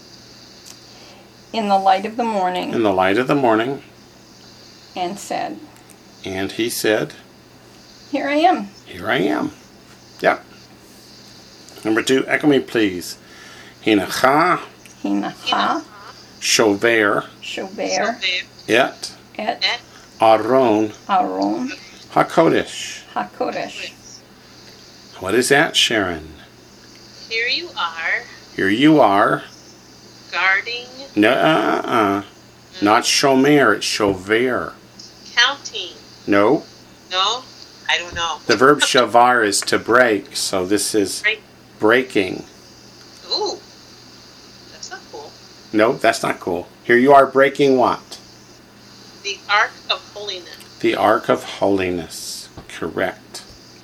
Speaker 2: in the light of the morning,
Speaker 1: in the light of the morning,
Speaker 2: and said,
Speaker 1: and he said,
Speaker 2: Here I am.
Speaker 1: Here I am. Yep. Number two, echo me please. Hinacha,
Speaker 2: Hinacha.
Speaker 1: Shover,
Speaker 2: Shover.
Speaker 1: Et,
Speaker 2: Et.
Speaker 1: Aron,
Speaker 2: Aron.
Speaker 1: HaKodesh.
Speaker 2: HaKodesh.
Speaker 1: What is that, Sharon?
Speaker 3: Here you are,
Speaker 1: Here you are.
Speaker 3: guarding,
Speaker 1: No, uh-uh. Not Shomer, it's Shover.
Speaker 3: counting.
Speaker 1: No.
Speaker 3: No? I don't know.
Speaker 1: The verb shavar is to break, so this is
Speaker 3: Break.
Speaker 1: breaking.
Speaker 3: Ooh. That's not cool.
Speaker 1: No, that's not cool. Here you are breaking what?
Speaker 3: The Ark of Holiness.
Speaker 1: The Ark of Holiness. Correct.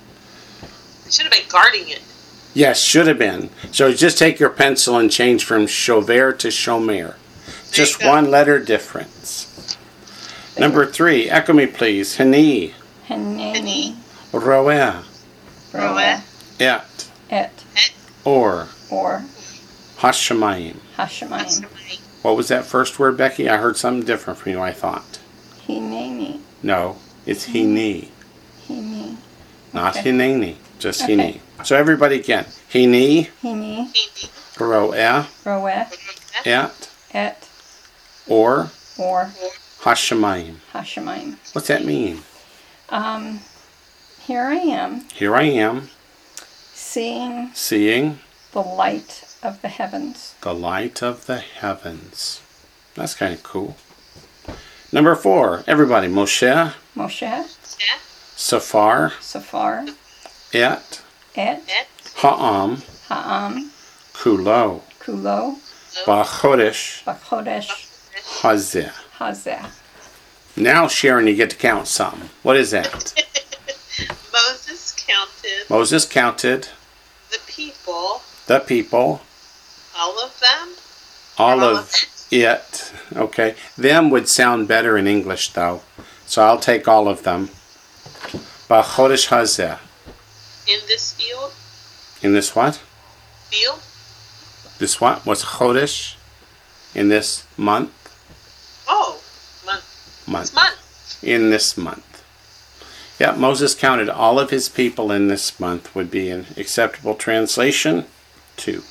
Speaker 3: It should have been guarding it.
Speaker 1: Yes, should have been. So just take your pencil and change from Shover to Shomer. Just
Speaker 3: you go.
Speaker 1: one letter difference. Number three, echo me please. Hani,
Speaker 2: Haneni.
Speaker 1: Roeh,
Speaker 3: Roeh.
Speaker 1: Et,
Speaker 2: Et.
Speaker 1: Or,
Speaker 2: Or.
Speaker 1: Hashemayim.
Speaker 2: Hashemayim.
Speaker 1: What was that first word, Becky? I heard something different from you, I thought.
Speaker 2: Hineni.
Speaker 1: No, it's Hini,
Speaker 2: Hini.
Speaker 1: not
Speaker 2: Okay.
Speaker 1: Hineni, just
Speaker 2: Okay.
Speaker 1: Hini. So everybody again. Hini,
Speaker 2: Hini.
Speaker 1: Roeh,
Speaker 2: Roeh.
Speaker 1: Et,
Speaker 2: Et.
Speaker 1: Or,
Speaker 2: Or.
Speaker 1: Hashemayim.
Speaker 2: Hashemayim.
Speaker 1: What's that mean?
Speaker 2: Um, here I am,
Speaker 1: Here I am,
Speaker 2: seeing
Speaker 1: seeing
Speaker 2: the light of the heavens.
Speaker 1: the light of the heavens. That's kind of cool. Number four, everybody. Moshe,
Speaker 2: Moshe.
Speaker 1: Safar,
Speaker 2: Safar.
Speaker 1: Et,
Speaker 2: Et.
Speaker 1: Ha'am,
Speaker 2: Ha'am.
Speaker 1: Kulo,
Speaker 2: Kulo.
Speaker 1: Ba'chodesh,
Speaker 2: Bachodesh.
Speaker 1: Hazeh.
Speaker 2: Hazeh.
Speaker 1: Now, Sharon, you get to count something. What is that?
Speaker 3: Moses counted
Speaker 1: Moses counted
Speaker 3: the people,
Speaker 1: the people,
Speaker 3: all of them.
Speaker 1: all
Speaker 3: All
Speaker 1: of
Speaker 3: of
Speaker 1: it. Okay. Them would sound better in English, though. So I'll take all of them. Ba'chodesh Hazeh.
Speaker 3: In this field,
Speaker 1: In this what?
Speaker 3: field,
Speaker 1: This what? What's Chodesh? In this month?
Speaker 3: oh, month,
Speaker 1: Month.
Speaker 3: this month.
Speaker 1: In this month. Yeah, Moses counted all of his people in this month would be an acceptable translation. Two.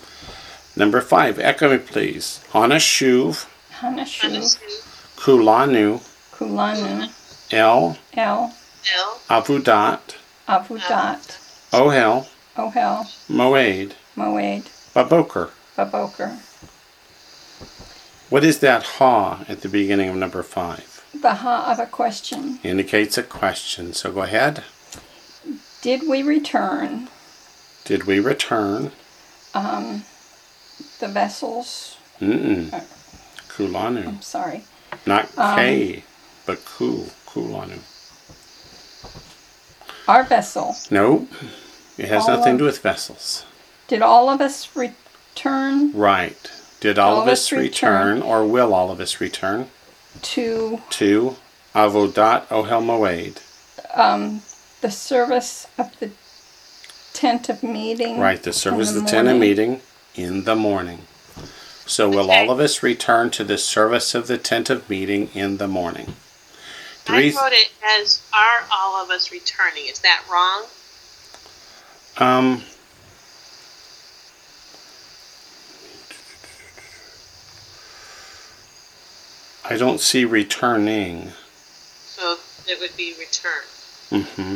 Speaker 1: Number five, echo me please. Hanashuv,
Speaker 2: Hanashu.
Speaker 1: Kulanu,
Speaker 2: Kulanu.
Speaker 1: El,
Speaker 2: El.
Speaker 3: El,
Speaker 1: Avudat,
Speaker 2: Avudat.
Speaker 1: Ohel,
Speaker 2: Ohel.
Speaker 1: Moed,
Speaker 2: Moed.
Speaker 1: Baboker.
Speaker 2: Baboker.
Speaker 1: What is that ha at the beginning of number five?
Speaker 2: The ha of a question.
Speaker 1: Indicates a question. So go ahead.
Speaker 2: Did we return
Speaker 1: Did we return?
Speaker 2: um, the vessels?
Speaker 1: Mm-mm.
Speaker 2: Uh,
Speaker 1: Kulanu.
Speaker 2: I'm sorry.
Speaker 1: Not
Speaker 2: Um,
Speaker 1: K, but Ku. Kulanu.
Speaker 2: Our vessel.
Speaker 1: No. It has
Speaker 2: All
Speaker 1: nothing to
Speaker 2: of-
Speaker 1: do with vessels.
Speaker 2: Did all of us return
Speaker 1: Right. Did all, of us return,
Speaker 2: return
Speaker 1: or will all of us return
Speaker 2: to
Speaker 1: to Avodat Ohel Moed?
Speaker 2: um, the service of the tent of meeting?
Speaker 1: Right, the service
Speaker 2: in
Speaker 1: of
Speaker 2: the
Speaker 1: the tent of
Speaker 2: morning?
Speaker 1: meeting in the morning. So will
Speaker 3: Okay.
Speaker 1: all of us return to the service of the tent of meeting in the morning? The
Speaker 3: I
Speaker 1: reason-
Speaker 3: wrote it as are all of us returning. Is that wrong?
Speaker 1: Um, I don't see returning.
Speaker 3: So it would be return.
Speaker 1: hmm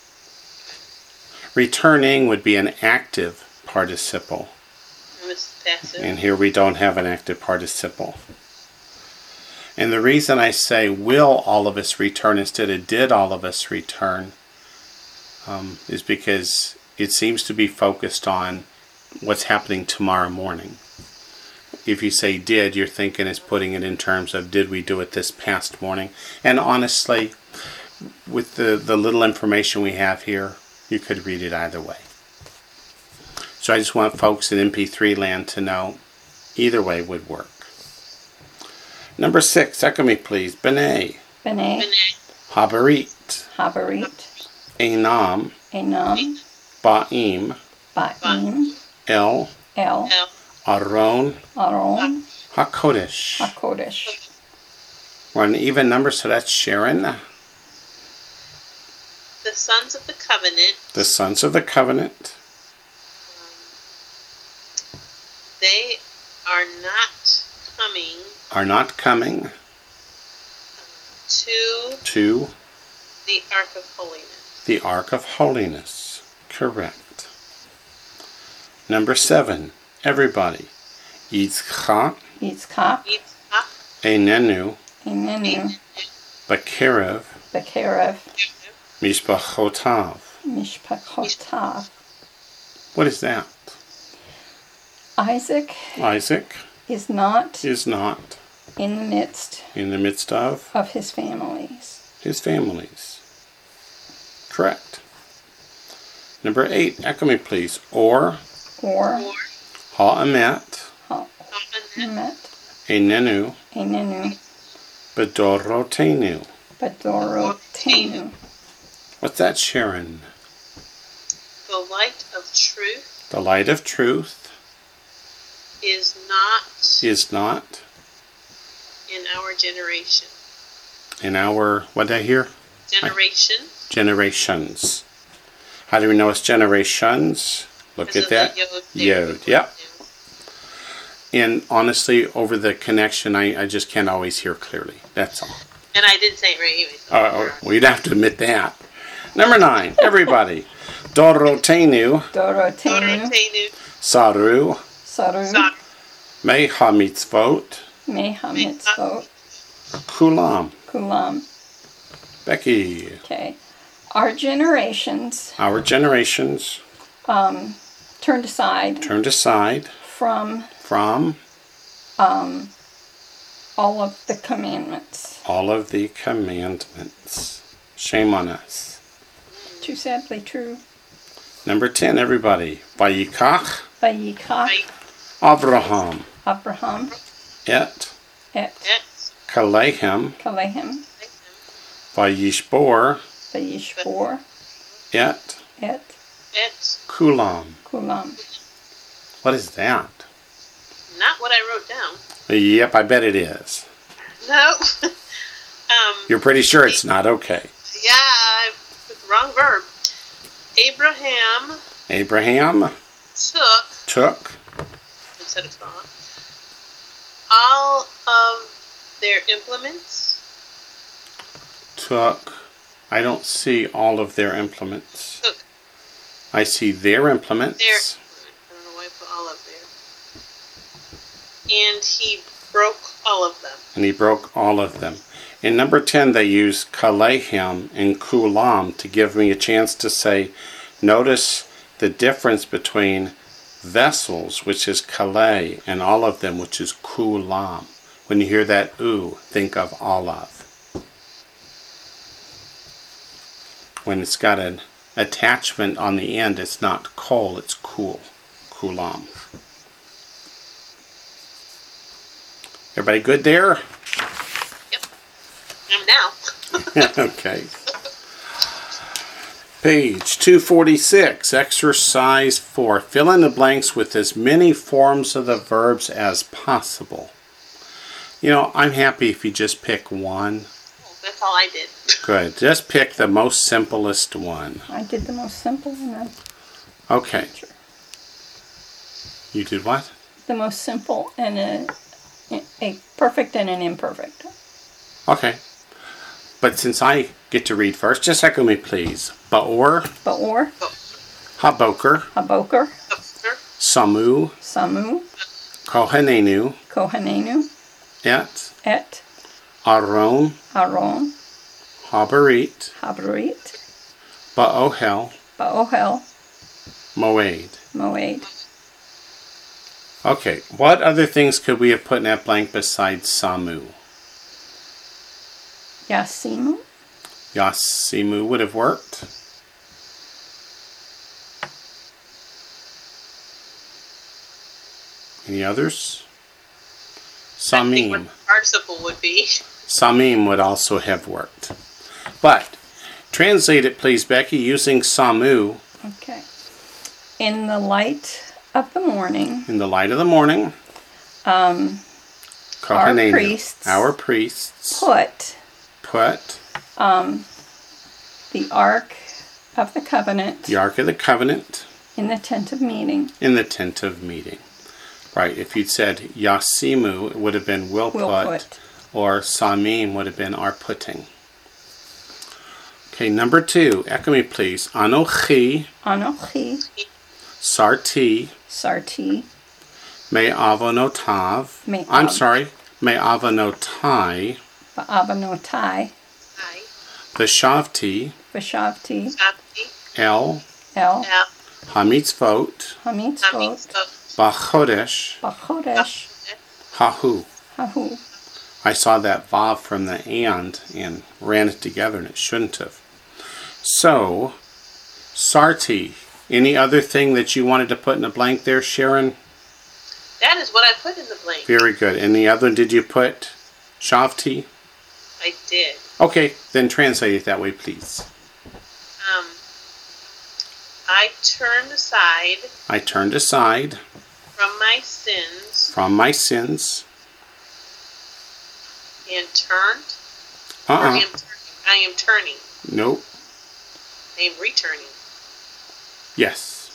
Speaker 1: Returning would be an active participle.
Speaker 3: And this is passive.
Speaker 1: And here we don't have an active participle. And the reason I say will all of us return instead of did all of us return um, is because it seems to be focused on what's happening tomorrow morning. If you say did, you're thinking it's putting it in terms of did we do it this past morning. And honestly, with the, the little information we have here, you could read it either way. So I just want folks in M P three land to know either way would work. Number six, echo me please. B'nai,
Speaker 2: B'nai,
Speaker 3: B'nai,
Speaker 1: Habarit,
Speaker 2: Habarit,
Speaker 1: Enam,
Speaker 2: Enam,
Speaker 1: Ba'im,
Speaker 2: Ba'im,
Speaker 1: El,
Speaker 2: El,
Speaker 3: El,
Speaker 1: Aron,
Speaker 2: Aron,
Speaker 1: HaKodesh.
Speaker 2: HaKodesh.
Speaker 1: We're an even number, so that's Sharon.
Speaker 3: the sons of the covenant.
Speaker 1: The sons of the covenant.
Speaker 3: Um, they are not coming
Speaker 1: Are not coming
Speaker 3: to
Speaker 1: to
Speaker 3: the Ark of Holiness.
Speaker 1: the Ark of Holiness. Correct. Number seven, everybody. Yitzchak,
Speaker 2: Yitzchak,
Speaker 3: Yitzchak,
Speaker 1: Einenu,
Speaker 2: Enenu,
Speaker 1: Bakerev,
Speaker 2: Bekerev,
Speaker 1: Mishpachotav.
Speaker 2: Mishpachotav.
Speaker 1: What is that?
Speaker 2: Isaac
Speaker 1: Isaac
Speaker 2: is not
Speaker 1: is not
Speaker 2: in the midst
Speaker 1: in the midst of
Speaker 2: of his families.
Speaker 1: his families. Correct. Number eight, echo me please. Or
Speaker 2: Or
Speaker 3: or
Speaker 1: Ha'amet,
Speaker 3: Covenant,
Speaker 2: Met,
Speaker 1: Einenu,
Speaker 2: Enenu,
Speaker 1: Bedorotenu.
Speaker 2: Bedorotenu.
Speaker 1: What's that, Sharon?
Speaker 3: the light of truth
Speaker 1: The light of truth
Speaker 3: is not
Speaker 1: is not
Speaker 3: in our generation.
Speaker 1: in our, what did I hear?
Speaker 3: Generation.
Speaker 1: Generations. How do we know it's generations? Look
Speaker 3: because
Speaker 1: at that.
Speaker 3: of the Yod.
Speaker 1: Yod, yep. And honestly, over the connection, I, I just can't always hear clearly. That's all.
Speaker 3: And I did say it right anyway. So
Speaker 1: Uh, well, you'd have to admit that. Number nine, everybody. Dorotenu,
Speaker 2: Dorotenu,
Speaker 3: Dorotenu,
Speaker 1: Saru,
Speaker 2: Saru,
Speaker 3: Sa-
Speaker 1: Meha Mitzvot,
Speaker 2: Meha Mitzvot,
Speaker 1: Kulam.
Speaker 2: Kulam.
Speaker 1: Becky,
Speaker 2: Okay. Our generations
Speaker 1: our generations
Speaker 2: um, turned aside
Speaker 1: turned aside
Speaker 2: from
Speaker 1: from
Speaker 2: um, all of the commandments.
Speaker 1: all of the commandments. Shame on us.
Speaker 2: Too sadly true.
Speaker 1: Number ten, everybody. Vayikach
Speaker 2: Vayikach,
Speaker 3: Right.
Speaker 1: Avraham
Speaker 2: Abraham,
Speaker 1: et
Speaker 2: et
Speaker 3: Et.
Speaker 1: Kalehem
Speaker 2: Kalehem,
Speaker 1: Vayishbor
Speaker 2: Vayishbor,
Speaker 1: et
Speaker 2: et
Speaker 3: Et.
Speaker 1: Kulam.
Speaker 2: Kulam.
Speaker 1: What is that?
Speaker 3: Not what I wrote down.
Speaker 1: Yep, I bet it is.
Speaker 3: No. um,
Speaker 1: You're pretty sure it's not okay.
Speaker 3: yeah, I put the wrong verb. Abraham
Speaker 1: Abraham
Speaker 3: took,
Speaker 1: took
Speaker 3: instead of thought, all of their implements.
Speaker 1: took I don't see all of their implements.
Speaker 3: Took
Speaker 1: I see their implements.
Speaker 3: their. I don't know why I put all of there. And he broke all of them.
Speaker 1: And he broke all of them. In number ten, they use kalehem and kulam to give me a chance to say, notice the difference between vessels, which is kale, and all of them, which is kulam. When you hear that oo, think of all of. When it's got an attachment on the end, it's not kol, it's kul, kulam. Everybody good there?
Speaker 3: Yep. And now.
Speaker 1: Okay. Page two forty-six, exercise four. Fill in the blanks with as many forms of the verbs as possible. You know, I'm happy if you just pick one.
Speaker 3: That's all I did.
Speaker 1: Good. Just pick the most simplest one.
Speaker 2: I did the most simple one.
Speaker 1: Okay. You did what?
Speaker 2: The most simple and a, a perfect and an imperfect.
Speaker 1: Okay. But since I get to read first, just echo me, please. Ba'or,
Speaker 2: Ba'or,
Speaker 1: Haboker,
Speaker 2: Haboker,
Speaker 1: Samu,
Speaker 2: Samu,
Speaker 1: Kohanenu,
Speaker 2: Kohanenu,
Speaker 1: Et,
Speaker 2: Et,
Speaker 1: Aron,
Speaker 2: Aron,
Speaker 1: Habarit,
Speaker 2: Habrit,
Speaker 1: Ba'ohel,
Speaker 2: Ba'ohel,
Speaker 1: Moed.
Speaker 2: Moed.
Speaker 1: Okay, what other things could we have put in that blank besides Samu?
Speaker 2: Yasimu,
Speaker 1: Yasimu would have worked. Any others?
Speaker 3: I think what
Speaker 1: Samim.
Speaker 3: the participle would be.
Speaker 1: Samim would also have worked. But, translate it please, Becky, using Samu.
Speaker 2: Okay. In the light of the morning,
Speaker 1: In the light of the morning.
Speaker 2: um,
Speaker 1: Kohanenu,
Speaker 2: priests
Speaker 1: Our priests.
Speaker 2: put
Speaker 1: Put
Speaker 2: um, the Ark of the Covenant
Speaker 1: the Ark of the Covenant
Speaker 2: in the tent of meeting.
Speaker 1: in the tent of meeting. Right, if you'd said Yasimu, it would have been will,
Speaker 2: Will
Speaker 1: put,
Speaker 2: put.
Speaker 1: or Samim would have been our putting. Okay, number two, echo me please. Anochi,
Speaker 2: Anochi,
Speaker 1: Sarti,
Speaker 2: Sarti,
Speaker 1: Me avonotav.
Speaker 2: Me
Speaker 1: I'm
Speaker 2: av-
Speaker 1: sorry, Me avonotai,
Speaker 2: Ba'avanotai,
Speaker 3: I,
Speaker 1: Veshavti,
Speaker 2: Vashavti,
Speaker 3: Shakti,
Speaker 1: El,
Speaker 2: El,
Speaker 3: L,
Speaker 2: Hamitzvot,
Speaker 1: Hamitzvot,
Speaker 3: Hamitzvot,
Speaker 1: Bachodesh,
Speaker 2: Bachodesh,
Speaker 1: Hahu.
Speaker 2: Hahu.
Speaker 1: I saw that vav from the and and ran it together and it shouldn't have. So, Sarti. Any other thing that you wanted to put in a blank there, Sharon?
Speaker 3: That is what I put in the blank.
Speaker 1: Very good. And the other one, did you put Shavti?
Speaker 3: I did.
Speaker 1: Okay, then translate it that way, please.
Speaker 3: Um, I turned aside
Speaker 1: I turned aside
Speaker 3: from my sins
Speaker 1: from my sins.
Speaker 3: and turned. Or I
Speaker 1: Uh-uh.
Speaker 3: am turning. I am turning.
Speaker 1: Nope.
Speaker 3: I am returning.
Speaker 1: Yes.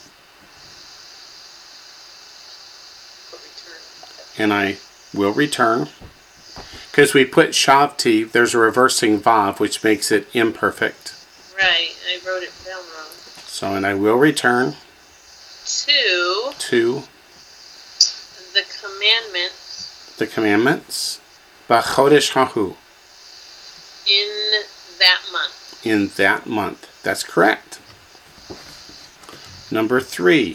Speaker 3: Or return.
Speaker 1: And I will return. Because we put Shavti, there's a reversing vav, which makes it imperfect.
Speaker 3: Right. I wrote it down wrong.
Speaker 1: So, and I will return
Speaker 3: To
Speaker 1: to
Speaker 3: the commandments
Speaker 1: the commandments. Bachodesh Hahu.
Speaker 3: in that month.
Speaker 1: In that month. That's correct. Number three.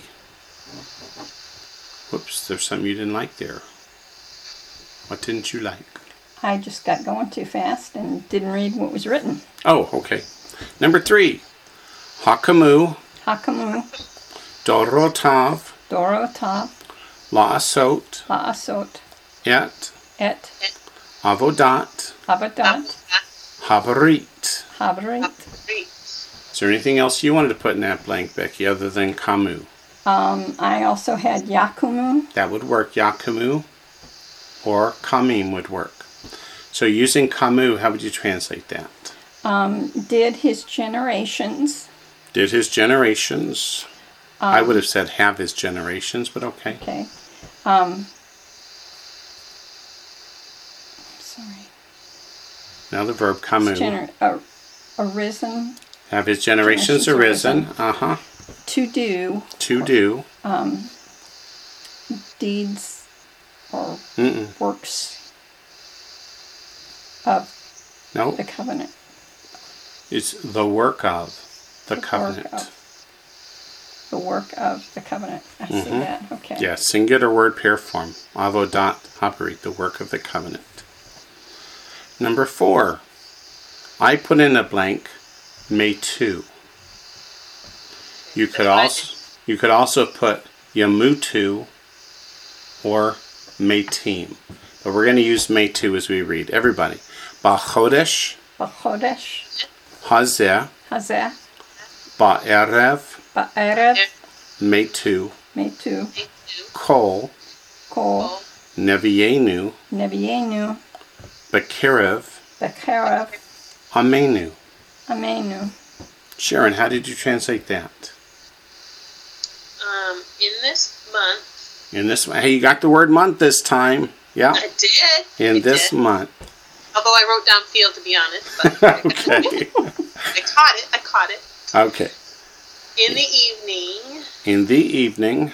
Speaker 1: Whoops, there's something you didn't like there. What didn't you like?
Speaker 2: I just got going too fast and didn't read what was written.
Speaker 1: Oh, okay. Number three. Hakamu,
Speaker 2: Hakamu,
Speaker 1: Dorotav,
Speaker 2: Dorotav,
Speaker 1: Laasot,
Speaker 2: Laasot,
Speaker 1: Et,
Speaker 2: Et,
Speaker 1: Avodat,
Speaker 2: Avadat,
Speaker 1: Habarit.
Speaker 2: Habrit.
Speaker 3: Great.
Speaker 1: Is there anything else you wanted to put in that blank, Becky, other than Kamu?
Speaker 2: Um, I also had Yakumu,
Speaker 1: That would work. Yakumu or Kamim would work. So using Kamu, how would you translate that?
Speaker 2: um, did his generations.
Speaker 1: Did his generations.
Speaker 2: Um,
Speaker 1: I would have said have his generations, but okay.
Speaker 2: Okay. Um, sorry.
Speaker 1: Now the verb
Speaker 2: His
Speaker 1: Kamu.
Speaker 2: gener- uh, arisen
Speaker 1: Have his generations
Speaker 2: Generations
Speaker 1: arisen.
Speaker 2: arisen.
Speaker 1: Uh-huh.
Speaker 2: to do
Speaker 1: To do.
Speaker 2: um, deeds or
Speaker 1: Mm-mm.
Speaker 2: works of
Speaker 1: No,
Speaker 2: the covenant.
Speaker 1: it's the work of the,
Speaker 2: The
Speaker 1: covenant.
Speaker 2: Work of, the work of the covenant. I see
Speaker 1: Mhm.
Speaker 2: that. Okay.
Speaker 1: Yeah, singular word pair form. Avodat haberit, the work of the covenant. Number four. I put in a blank, May two. You could
Speaker 3: That's what I
Speaker 1: also you could also put Yamutu or Meitim. But we're going to use May two as we read. Everybody. Ba'chodesh
Speaker 2: B'chodesh
Speaker 1: hazeh
Speaker 2: hazeh
Speaker 1: ba'erev
Speaker 2: ba'erev
Speaker 1: May two
Speaker 2: metu
Speaker 1: kol
Speaker 2: kol
Speaker 1: nevienu
Speaker 2: nevienu
Speaker 1: b'kerev
Speaker 2: b'kerev
Speaker 1: amenu.
Speaker 2: amenu.
Speaker 1: Sharon, how did you translate that?
Speaker 3: Um, in this month,
Speaker 1: In this, hey, you got the word month this time. Yeah,
Speaker 3: I did.
Speaker 1: in
Speaker 3: I
Speaker 1: this
Speaker 3: did.
Speaker 1: month.
Speaker 3: Although I wrote down field to be honest, but
Speaker 1: Okay.
Speaker 3: I caught it. I caught it.
Speaker 1: Okay.
Speaker 3: In the evening,
Speaker 1: In the evening,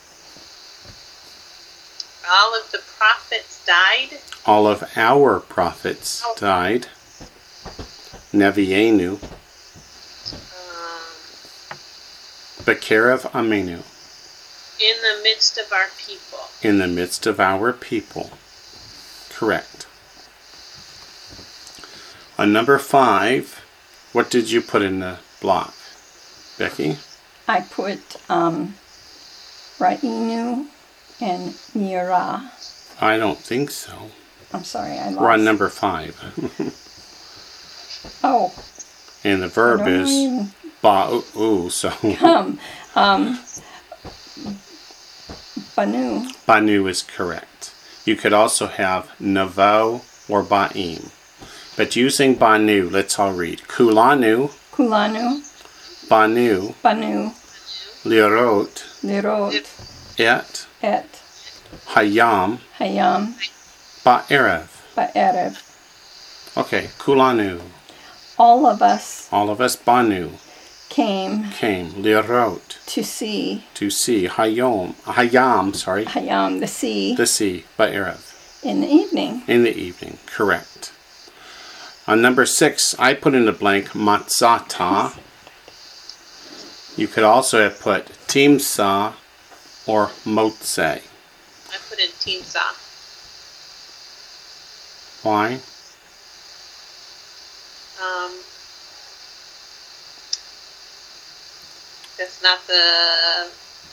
Speaker 3: all of the prophets died.
Speaker 1: all of our prophets died. Nevienu,
Speaker 3: Um,
Speaker 1: B'kerev amenu,
Speaker 3: in the midst of our people.
Speaker 1: in the midst of our people. Correct. On number five, what did you put in the block, Becky?
Speaker 2: I put um, Ra'inu and Nira.
Speaker 1: I don't think so.
Speaker 2: I'm sorry, I lost.
Speaker 1: We're on number five.
Speaker 2: Oh,
Speaker 1: And the verb
Speaker 2: I don't
Speaker 1: is
Speaker 2: even
Speaker 1: ba'u, so
Speaker 2: come. Um, Banu.
Speaker 1: Banu is correct. You could also have Navo or Ba'im. But using Banu, let's all read. Kulanu,
Speaker 2: Kulanu.
Speaker 1: Banu,
Speaker 2: Banu.
Speaker 1: Lirot,
Speaker 2: Lirot.
Speaker 1: Et,
Speaker 2: Et.
Speaker 1: Hayam,
Speaker 2: Hayam.
Speaker 1: Ba'erev.
Speaker 2: Ba'erev.
Speaker 1: Okay, Kulanu.
Speaker 2: All of us
Speaker 1: All of us, Banu,
Speaker 2: came
Speaker 1: came. Lirot,
Speaker 2: to see
Speaker 1: to see. Hayom, Hayam, sorry,
Speaker 2: Hayam, the sea,
Speaker 1: the sea, Ba'erev.
Speaker 2: in the evening.
Speaker 1: In the evening, correct. On number six, I put in the blank Matzata. You could also have put Timsa or Motse.
Speaker 3: I put in Timsah.
Speaker 1: Why?
Speaker 3: Um, that's not the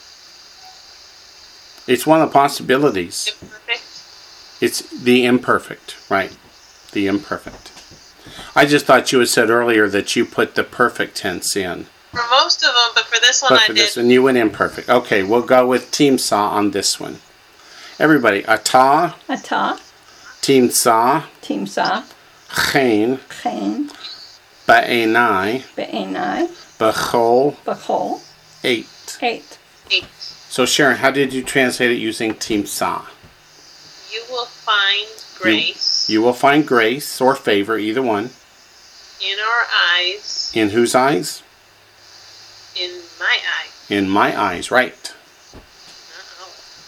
Speaker 1: It's one of the possibilities.
Speaker 3: imperfect.
Speaker 1: It's the imperfect, right? The imperfect. I just thought you had said earlier that you put the perfect tense in.
Speaker 3: For most of them, but for this one
Speaker 1: But
Speaker 3: I
Speaker 1: for
Speaker 3: did.
Speaker 1: this one, you went imperfect. Okay, we'll go with Timsa on this one. Everybody, Ata,
Speaker 2: Ata.
Speaker 1: Timsa,
Speaker 2: Timsa.
Speaker 1: Chen,
Speaker 2: Chen.
Speaker 1: Ba'enai,
Speaker 2: Be'enai.
Speaker 1: B'chol,
Speaker 2: B'chol.
Speaker 1: eight.
Speaker 2: Eight.
Speaker 3: Eight.
Speaker 1: So Sharon, how did you translate it using Timsa?
Speaker 3: You will find grace
Speaker 1: You will find grace or favor, either one.
Speaker 3: in our eyes,
Speaker 1: In whose eyes?
Speaker 3: in my eye.
Speaker 1: In my eyes, right.
Speaker 3: Uh-oh.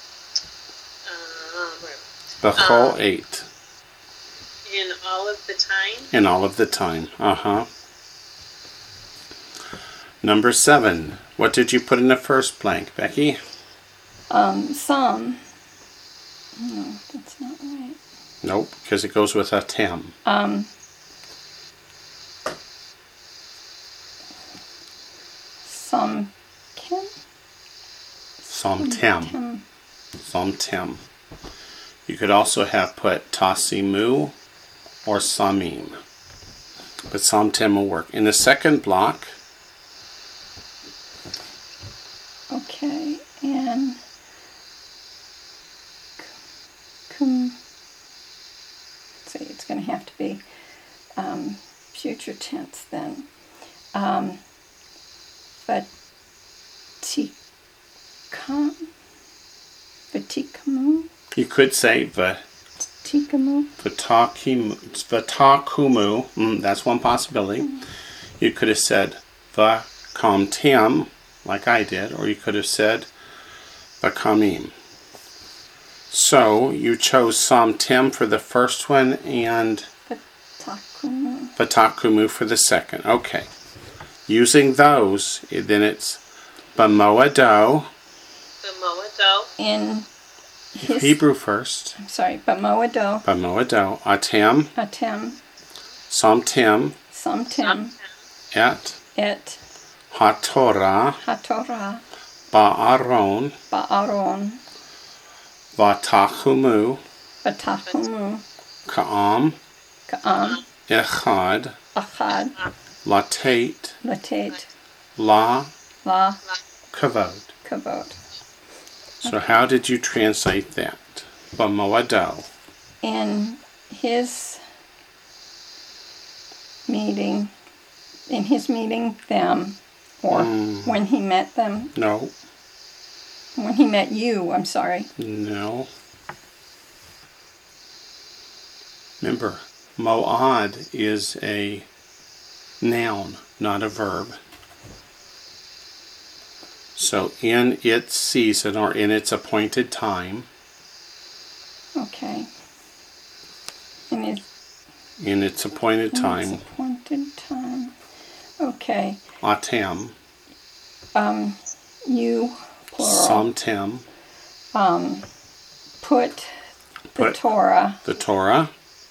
Speaker 3: Uh, where-
Speaker 1: B'chol
Speaker 3: Um,
Speaker 1: eight.
Speaker 3: in all of the time.
Speaker 1: In all of the time. Uh-huh. Number seven. What did you put in the first blank, Becky?
Speaker 2: Um, some. No, that's not right.
Speaker 1: Nope, because it goes with a tem.
Speaker 2: Um, some Kim?
Speaker 1: Some tem.
Speaker 2: Kim.
Speaker 1: Some tem. You could also have put tasimu or samim. But some tem will work. In the second block,
Speaker 2: Okay, and cum. Let's see, it's going to have to be um, future tense then. Um, Vatikam. Vatikamu.
Speaker 1: you could say va-
Speaker 2: Tikamu.
Speaker 1: vatakimu. Vatakumu. Mm, that's one possibility. You could have said vakamtem, like I did, or you could have said vakamim. So you chose Somtem for the first one and
Speaker 2: Vatakumu.
Speaker 1: Vatakumu for the second. Okay. Using those, then it's Bamoado.
Speaker 3: Bamoado.
Speaker 2: In his
Speaker 1: Hebrew first.
Speaker 2: I'm sorry, Bamoado.
Speaker 1: Bamoado. Atem.
Speaker 2: Atem.
Speaker 1: Somtem.
Speaker 2: Somtem.
Speaker 1: Et.
Speaker 2: Et.
Speaker 1: HaTorah.
Speaker 2: HaTorah.
Speaker 1: Ba'aron.
Speaker 2: Ba'aron.
Speaker 1: Vatakumu.
Speaker 2: Vatakumu.
Speaker 1: Ka'am.
Speaker 2: Ka'am.
Speaker 1: Echad.
Speaker 2: Achad.
Speaker 1: Latate.
Speaker 2: Latate.
Speaker 1: La.
Speaker 2: La.
Speaker 1: Kavod.
Speaker 2: Kavod.
Speaker 1: So how did you translate that? Bamoado.
Speaker 2: In his meeting, in his meeting them, or
Speaker 1: Mm.
Speaker 2: when he met them,
Speaker 1: No.
Speaker 2: when he met you, I'm sorry.
Speaker 1: No. Remember, Mo'ad is a noun, not a verb. So in its season or in its appointed time,
Speaker 2: Okay. In his,
Speaker 1: in its appointed
Speaker 2: in his
Speaker 1: time,
Speaker 2: appointed time. Okay.
Speaker 1: atem,
Speaker 2: Um, you, plural,
Speaker 1: somtem,
Speaker 2: um, put the
Speaker 1: Put-
Speaker 2: Torah
Speaker 1: the Torah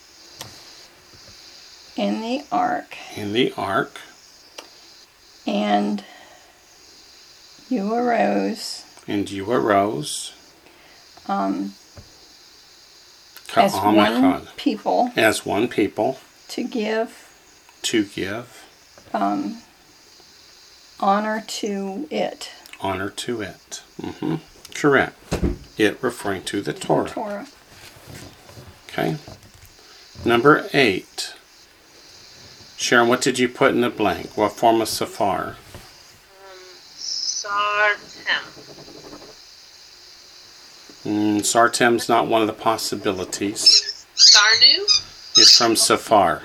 Speaker 2: in the ark,
Speaker 1: in the ark,
Speaker 2: and you arose
Speaker 1: and you arose,
Speaker 2: um, as
Speaker 1: ka'am
Speaker 2: one
Speaker 1: echad,
Speaker 2: people
Speaker 1: as one people,
Speaker 2: to give
Speaker 1: to give
Speaker 2: um, honor to it,
Speaker 1: honor to it. hmm Correct. It referring to the Torah.
Speaker 2: Torah.
Speaker 1: Okay. Number eight. Sharon, what did you put in the blank? What form of safar?
Speaker 3: Sartem.
Speaker 1: Mm, Sartem's not one of the possibilities.
Speaker 3: Sarnu.
Speaker 1: It's from safar.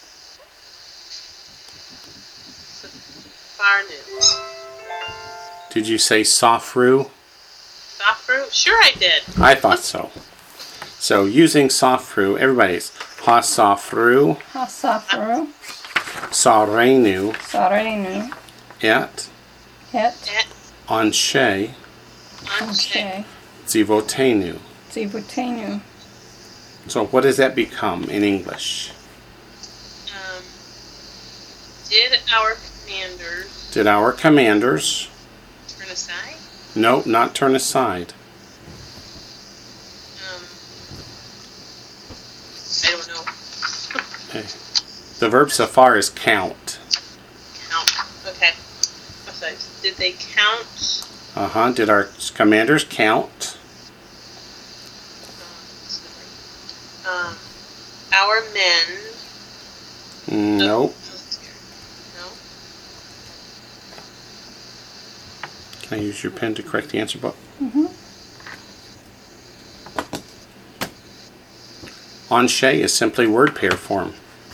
Speaker 3: Farnu.
Speaker 1: Did you say safru?
Speaker 3: Safru. Sure, I did.
Speaker 1: I thought so. So using safru, everybody's hasafru,
Speaker 2: Hasafru,
Speaker 1: sarenu,
Speaker 2: Sarenu,
Speaker 1: et,
Speaker 2: Het,
Speaker 3: Et.
Speaker 1: anshe,
Speaker 2: Anshe,
Speaker 1: zivotenu.
Speaker 2: Zivutenu.
Speaker 1: So what does that become in English?
Speaker 3: Um, did our commanders
Speaker 1: Did our commanders,
Speaker 3: turn aside?
Speaker 1: no, not turn aside.
Speaker 3: Um, I don't know.
Speaker 1: Okay. The verb safar is count.
Speaker 3: Count. Okay. I'm sorry. Did they count?
Speaker 1: Uh-huh. Did our commanders count?
Speaker 3: Um, our men.
Speaker 1: Nope.
Speaker 3: No.
Speaker 1: Can I use your pen to correct the answer book?
Speaker 2: Mm-hmm.
Speaker 1: Anshe is simply word pair form.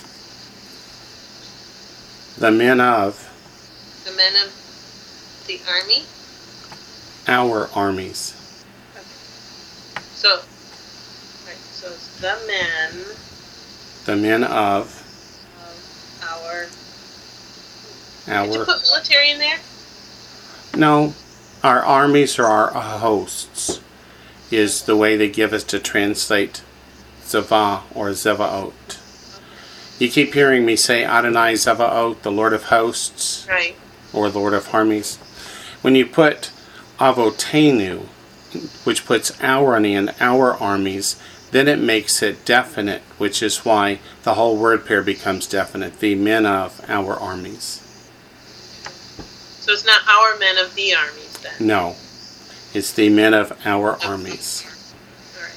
Speaker 1: The men of
Speaker 3: The men of the army.
Speaker 1: our armies.
Speaker 3: So, right. So it's the men
Speaker 1: The men of
Speaker 3: of our. Did you
Speaker 1: our...
Speaker 3: put military in there?
Speaker 1: No, our armies or our hosts is the way they give us to translate Zava or Zevaot. You keep hearing me say Adonai Zevaot, the Lord of hosts,
Speaker 3: Right.
Speaker 1: or Lord of armies. When you put Avotenu, which puts our in our armies, then it makes it definite, which is why the whole word pair becomes definite. The men of our armies.
Speaker 3: So it's not our men of the armies then.
Speaker 1: No, it's the men of our armies.
Speaker 3: All right.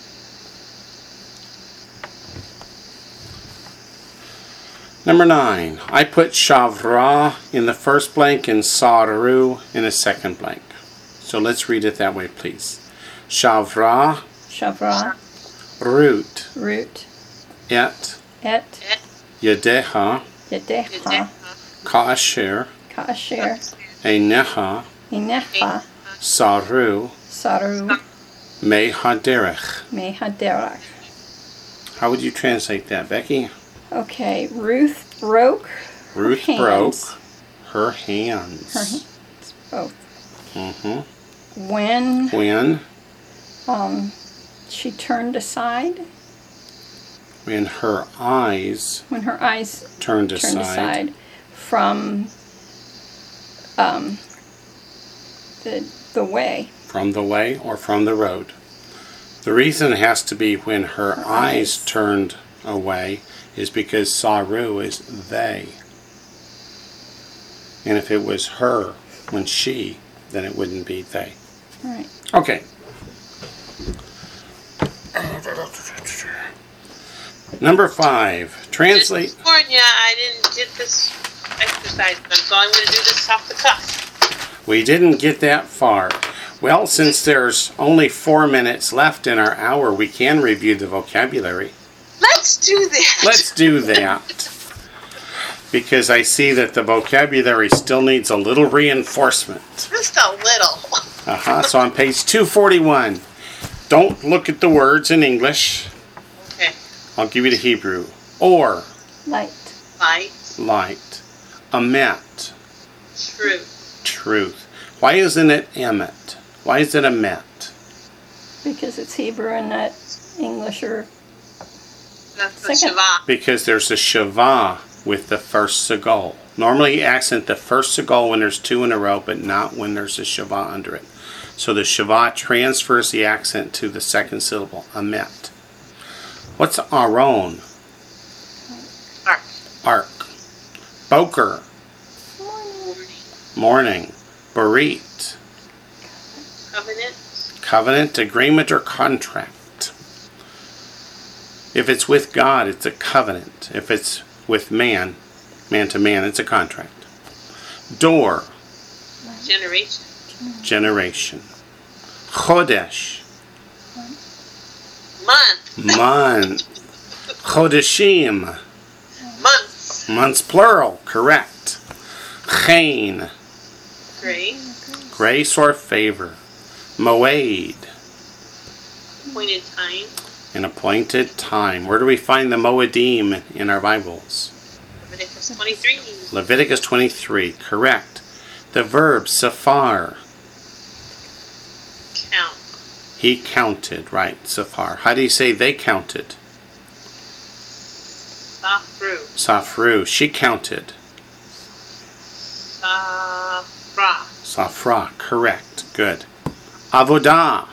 Speaker 1: Number nine, I put Shavra in the first blank and Saru in the second blank. So let's read it that way, please. Shavra,
Speaker 2: Shavra,
Speaker 1: root,
Speaker 2: root,
Speaker 1: et,
Speaker 2: Et,
Speaker 3: Et.
Speaker 1: yedeha,
Speaker 2: Yedeha,
Speaker 1: kaasher,
Speaker 2: Kasher,
Speaker 1: eineha,
Speaker 2: Inecha,
Speaker 1: saru,
Speaker 2: Saru,
Speaker 1: Me haderech.
Speaker 2: Me haderach.
Speaker 1: How would you translate that, Becky?
Speaker 2: Okay, Ruth broke her
Speaker 1: Ruth
Speaker 2: hands.
Speaker 1: broke her hands.
Speaker 2: Her hands, both.
Speaker 1: Mm-hmm.
Speaker 2: When
Speaker 1: When?
Speaker 2: um, she turned aside,
Speaker 1: When her eyes
Speaker 2: when her eyes
Speaker 1: turned
Speaker 2: turned
Speaker 1: aside.
Speaker 2: aside from um, the the way.
Speaker 1: From the way or from the road. The reason it has to be when her,
Speaker 2: Her
Speaker 1: eyes,
Speaker 2: eyes.
Speaker 1: turned away is because saru is they. And if it was her when she, then it wouldn't be they.
Speaker 2: All right.
Speaker 1: Okay. Number five. Translate.
Speaker 3: Just to warn ya, I didn't get this exercise done, so I'm going to do this off the cuff.
Speaker 1: We didn't get that far. Well, since there's only four minutes left in our hour, we can review the vocabulary.
Speaker 3: Let's do that.
Speaker 1: Let's do that. Because I see that the vocabulary still needs a little reinforcement.
Speaker 3: Just a little.
Speaker 1: Uh-huh. So on page two forty-one, don't look at the words in English.
Speaker 3: Okay.
Speaker 1: I'll give you the Hebrew. Or,
Speaker 2: Light.
Speaker 3: Light.
Speaker 1: light. Emet,
Speaker 3: True.
Speaker 1: truth. Why isn't it emet? Why is it emet?
Speaker 2: Because it's Hebrew and not English or
Speaker 3: That's the
Speaker 2: Second.
Speaker 3: Shavah.
Speaker 1: Because there's a shavah with the first segol. Normally you accent the first segol when there's two in a row, but not when there's a shavah under it. So the shavah transfers the accent to the second syllable, emet. What's aron?
Speaker 3: Ark.
Speaker 1: Ark. Boker. Morning. Berit.
Speaker 3: Covenant.
Speaker 1: Covenant, agreement, or contract. If it's with God, it's a covenant. If it's with man, man to man, it's a contract. Door,
Speaker 3: Generation.
Speaker 1: generation. Chodesh,
Speaker 3: Month.
Speaker 1: month. Chodeshim,
Speaker 3: Months.
Speaker 1: months plural, correct. Chain,
Speaker 3: Grace.
Speaker 1: grace or favor. Moed,
Speaker 3: Appointed time.
Speaker 1: an appointed time. Where do we find the Moedim in our Bibles?
Speaker 3: Leviticus twenty-three.
Speaker 1: Leviticus twenty-three, correct. The verb safar,
Speaker 3: Count.
Speaker 1: he counted, right, safar. How do you say they counted?
Speaker 3: Safru.
Speaker 1: Safru, she counted.
Speaker 3: Safra.
Speaker 1: Safra, correct, good. Avodah,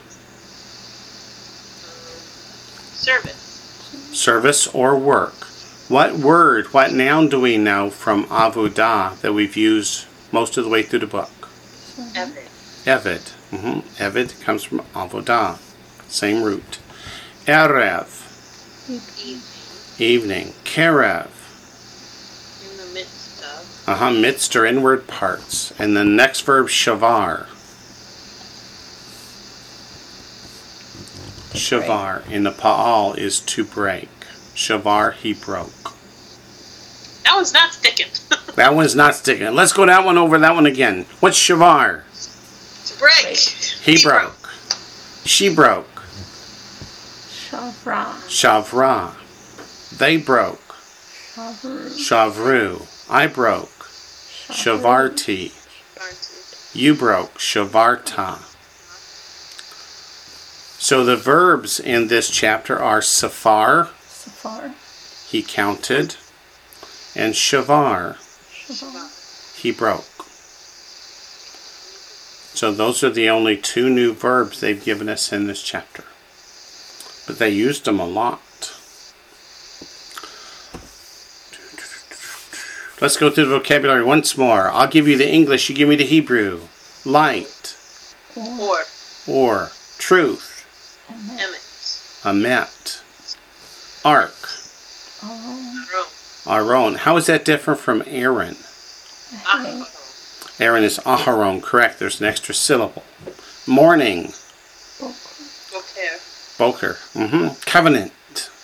Speaker 3: Service.
Speaker 1: service or work. What word, what noun do we know from avodah that we've used most of the way through the book?
Speaker 3: Evid.
Speaker 1: Evid. Mm-hmm. Evid comes from avodah, same root. Erev,
Speaker 3: Evening.
Speaker 1: evening. Kerev,
Speaker 3: In the midst of.
Speaker 1: uh-huh, midst or inward parts. And the next verb, shavar. Shavar in the Pa'al is to break. Shavar, he broke.
Speaker 3: That one's not sticking.
Speaker 1: That one's not sticking. Let's go that one over that one again. What's shavar?
Speaker 3: to break.
Speaker 1: He broke. She broke.
Speaker 2: Shavra.
Speaker 1: Shavra. They broke.
Speaker 2: Shavru.
Speaker 1: Shavru. I broke. Shavarti. You broke. Shavarta. So the verbs in this chapter are safar,
Speaker 2: Safar.
Speaker 1: he counted, and shavar,
Speaker 2: Shavar.
Speaker 1: he broke. So those are the only two new verbs they've given us in this chapter. But they used them a lot. Let's go through the vocabulary once more. I'll give you the English, you give me the Hebrew. Light,
Speaker 3: Or.
Speaker 1: or, truth,
Speaker 3: Emmett.
Speaker 1: amet, ark,
Speaker 2: Oh.
Speaker 3: Rome.
Speaker 1: aron. How is that different from Aaron?
Speaker 3: Ah.
Speaker 1: Aaron is aharon, correct. There's an extra syllable. Morning,
Speaker 3: Voltaire.
Speaker 1: boker, mm-hmm. Covenant,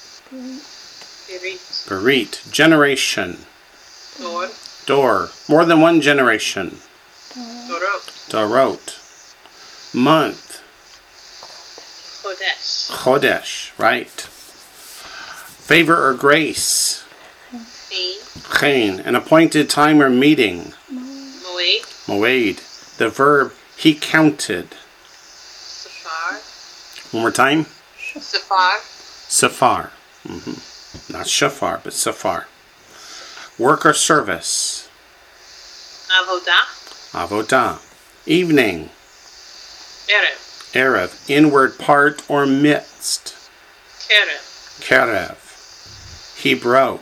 Speaker 3: Berit.
Speaker 1: berit, generation,
Speaker 3: Dor.
Speaker 1: door, more than one generation,
Speaker 3: Dorot.
Speaker 1: dorot, month,
Speaker 3: Chodesh.
Speaker 1: Chodesh, right. Favor or grace.
Speaker 3: Chain.
Speaker 1: Chen, an appointed time or meeting.
Speaker 3: Moed.
Speaker 1: Moed, the verb he counted.
Speaker 3: Safar.
Speaker 1: One more time.
Speaker 3: Safar.
Speaker 1: Safar. Mm-hmm. Not shafar, but safar. Work or service.
Speaker 3: Avodah.
Speaker 1: Avodah. Evening.
Speaker 3: Erev.
Speaker 1: Erev, inward part or midst.
Speaker 3: Kerev.
Speaker 1: Kerev. He broke.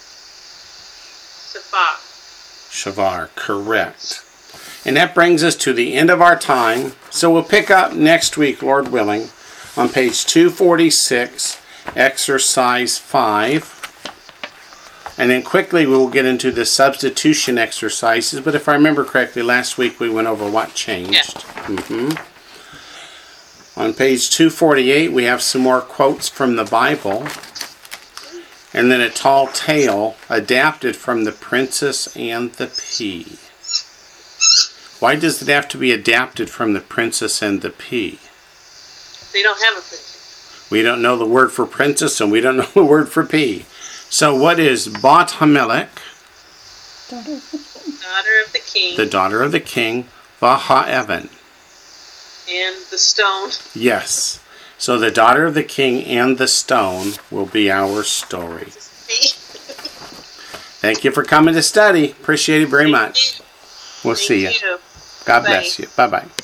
Speaker 3: Safar.
Speaker 1: Shavar, correct. And that brings us to the end of our time. So we'll pick up next week, Lord willing, on page two forty-six, exercise five. And then quickly we will get into the substitution exercises. But if I remember correctly, last week we went over what changed.
Speaker 3: Yeah.
Speaker 1: Mm-hmm. On page two forty-eight, we have some more quotes from the Bible. And then a tall tale adapted from The Princess and the Pea. Why does it have to be adapted from The Princess and the Pea?
Speaker 3: They don't have a princess.
Speaker 1: We don't know the word for princess and we don't know the word for pea. So what is Bat Hamelech,
Speaker 2: Daughter of the king.
Speaker 3: Daughter of the king.
Speaker 1: the daughter of the king, Vaha Evan?
Speaker 3: And the stone.
Speaker 1: Yes. So the daughter of the king and the stone will be our story. Thank you for coming to study. Appreciate it very much. We'll
Speaker 3: Thank
Speaker 1: see you.
Speaker 3: you.
Speaker 1: God
Speaker 3: Bye.
Speaker 1: bless you. Bye-bye.